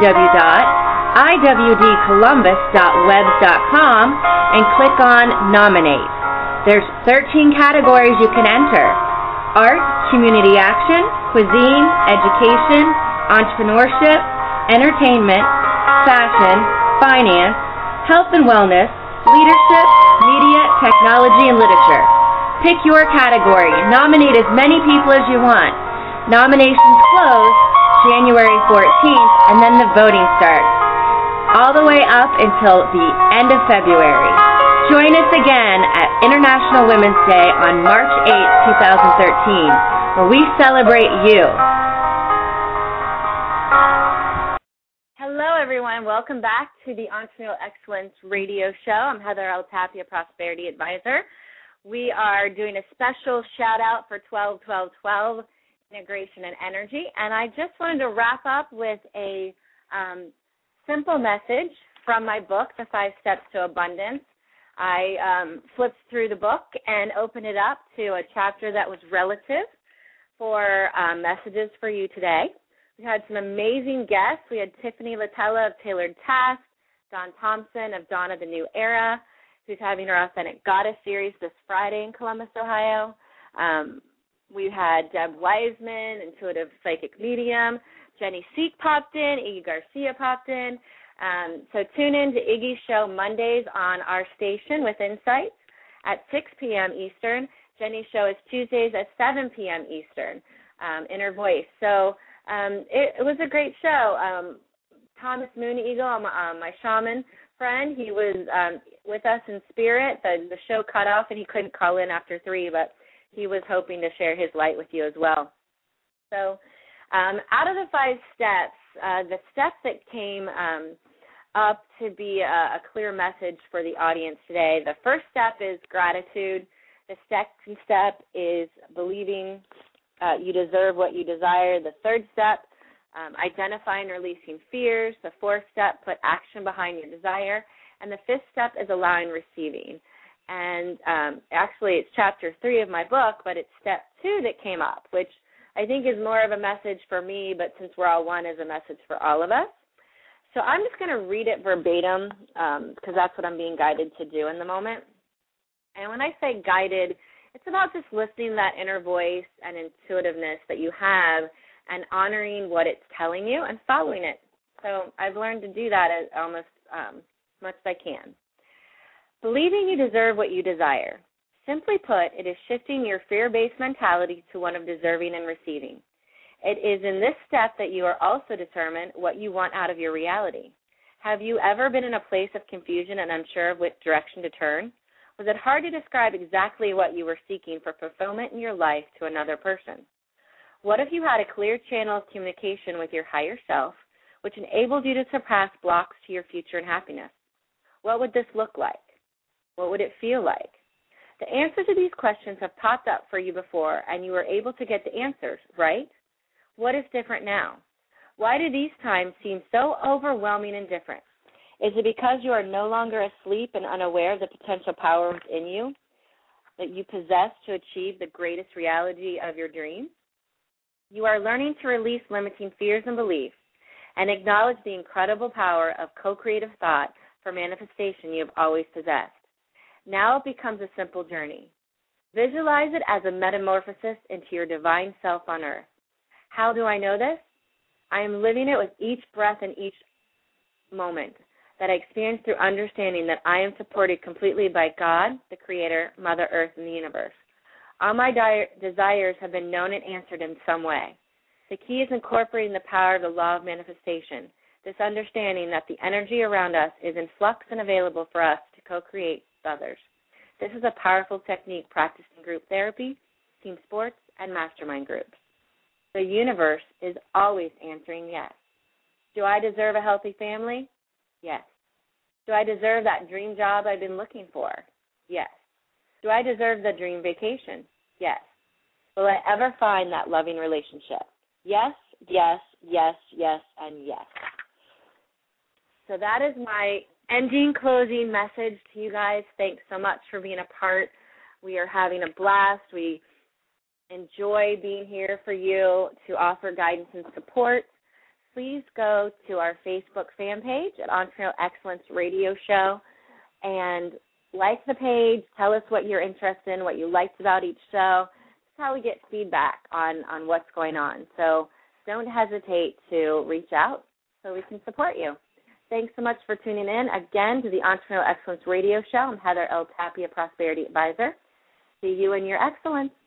www.iwdcolumbus.webs.com and click on Nominate. There's 13 categories you can enter: art, community action, cuisine, education, entrepreneurship, entertainment, fashion, finance, health and wellness, leadership, media, technology, and literature. Pick your category. Nominate as many people as you want. Nominations close January 14th, and then the voting starts, all the way up until the end of February. Join us again at International Women's Day on March 8th, 2013, where we celebrate you. Hello, everyone. Welcome back to the Entrepreneurial Excellence Radio Show. I'm Heather L. Tapia, Prosperity Advisor. We are doing a special shout-out for 12-12-12, Integration and Energy, and I just wanted to wrap up with a simple message from my book, The 5 Steps to Abundance. I flipped through the book and opened it up to a chapter that was relative for messages for you today. We had some amazing guests. We had Tiffany Latella of Tailored Task, Don Thompson of Dawn of the New Era, who's having her Authentic Goddess series this Friday in Columbus, Ohio. We had Deb Wiseman, intuitive psychic medium. Jenny Seek popped in. Iggy Garcia popped in. So tune in to Iggy's show Mondays on our station with Insights at 6 p.m. Eastern. Jenny's show is Tuesdays at 7 p.m. Eastern, Inner Voice. So it was a great show. Thomas Moon Eagle, my shaman friend, he was with us in spirit. The show cut off and he couldn't call in after 3, but he was hoping to share his light with you as well. So out of the 5 steps, the step that came up to be a clear message for the audience today, the first step is gratitude. The second step is believing you deserve what you desire. The third step, identifying and releasing fears. The fourth step, put action behind your desire. And the fifth step is allowing receiving. And actually it's chapter 3 of my book, but it's step 2 that came up, which I think is more of a message for me, but since we're all one, is a message for all of us. So I'm just going to read it verbatim because that's what I'm being guided to do in the moment. And when I say guided, it's about just listening to that inner voice and intuitiveness that you have and honoring what it's telling you and following it. So I've learned to do that as almost as much as I can. Believing you deserve what you desire. Simply put, it is shifting your fear-based mentality to one of deserving and receiving. It is in this step that you are also determined what you want out of your reality. Have you ever been in a place of confusion and unsure of which direction to turn? Was it hard to describe exactly what you were seeking for fulfillment in your life to another person? What if you had a clear channel of communication with your higher self, which enabled you to surpass blocks to your future and happiness? What would this look like? What would it feel like? The answers to these questions have popped up for you before, and you were able to get the answers, right? What is different now? Why do these times seem so overwhelming and different? Is it because you are no longer asleep and unaware of the potential power within you that you possess to achieve the greatest reality of your dreams? You are learning to release limiting fears and beliefs and acknowledge the incredible power of co-creative thought for manifestation you have always possessed. Now it becomes a simple journey. Visualize it as a metamorphosis into your divine self on earth. How do I know this? I am living it with each breath and each moment that I experience through understanding that I am supported completely by God, the Creator, Mother Earth, and the universe. All my desires have been known and answered in some way. The key is incorporating the power of the law of manifestation, this understanding that the energy around us is in flux and available for us to co-create with others. This is a powerful technique practiced in group therapy, team sports, and mastermind groups. The universe is always answering yes. Do I deserve a healthy family? Yes. Do I deserve that dream job I've been looking for? Yes. Do I deserve the dream vacation? Yes. Will I ever find that loving relationship? Yes, yes, yes, yes, and yes. So that is my ending, closing message to you guys. Thanks so much for being a part. We are having a blast. We enjoy being here for you to offer guidance and support. Please go to our Facebook fan page at Entrepreneurial Excellence Radio Show and like the page. Tell us what you're interested in, what you liked about each show. That's how we get feedback on what's going on. So don't hesitate to reach out so we can support you. Thanks so much for tuning in again to the Entrepreneurial Excellence Radio Show. I'm Heather L. Tapia, Prosperity Advisor. See you in your excellence.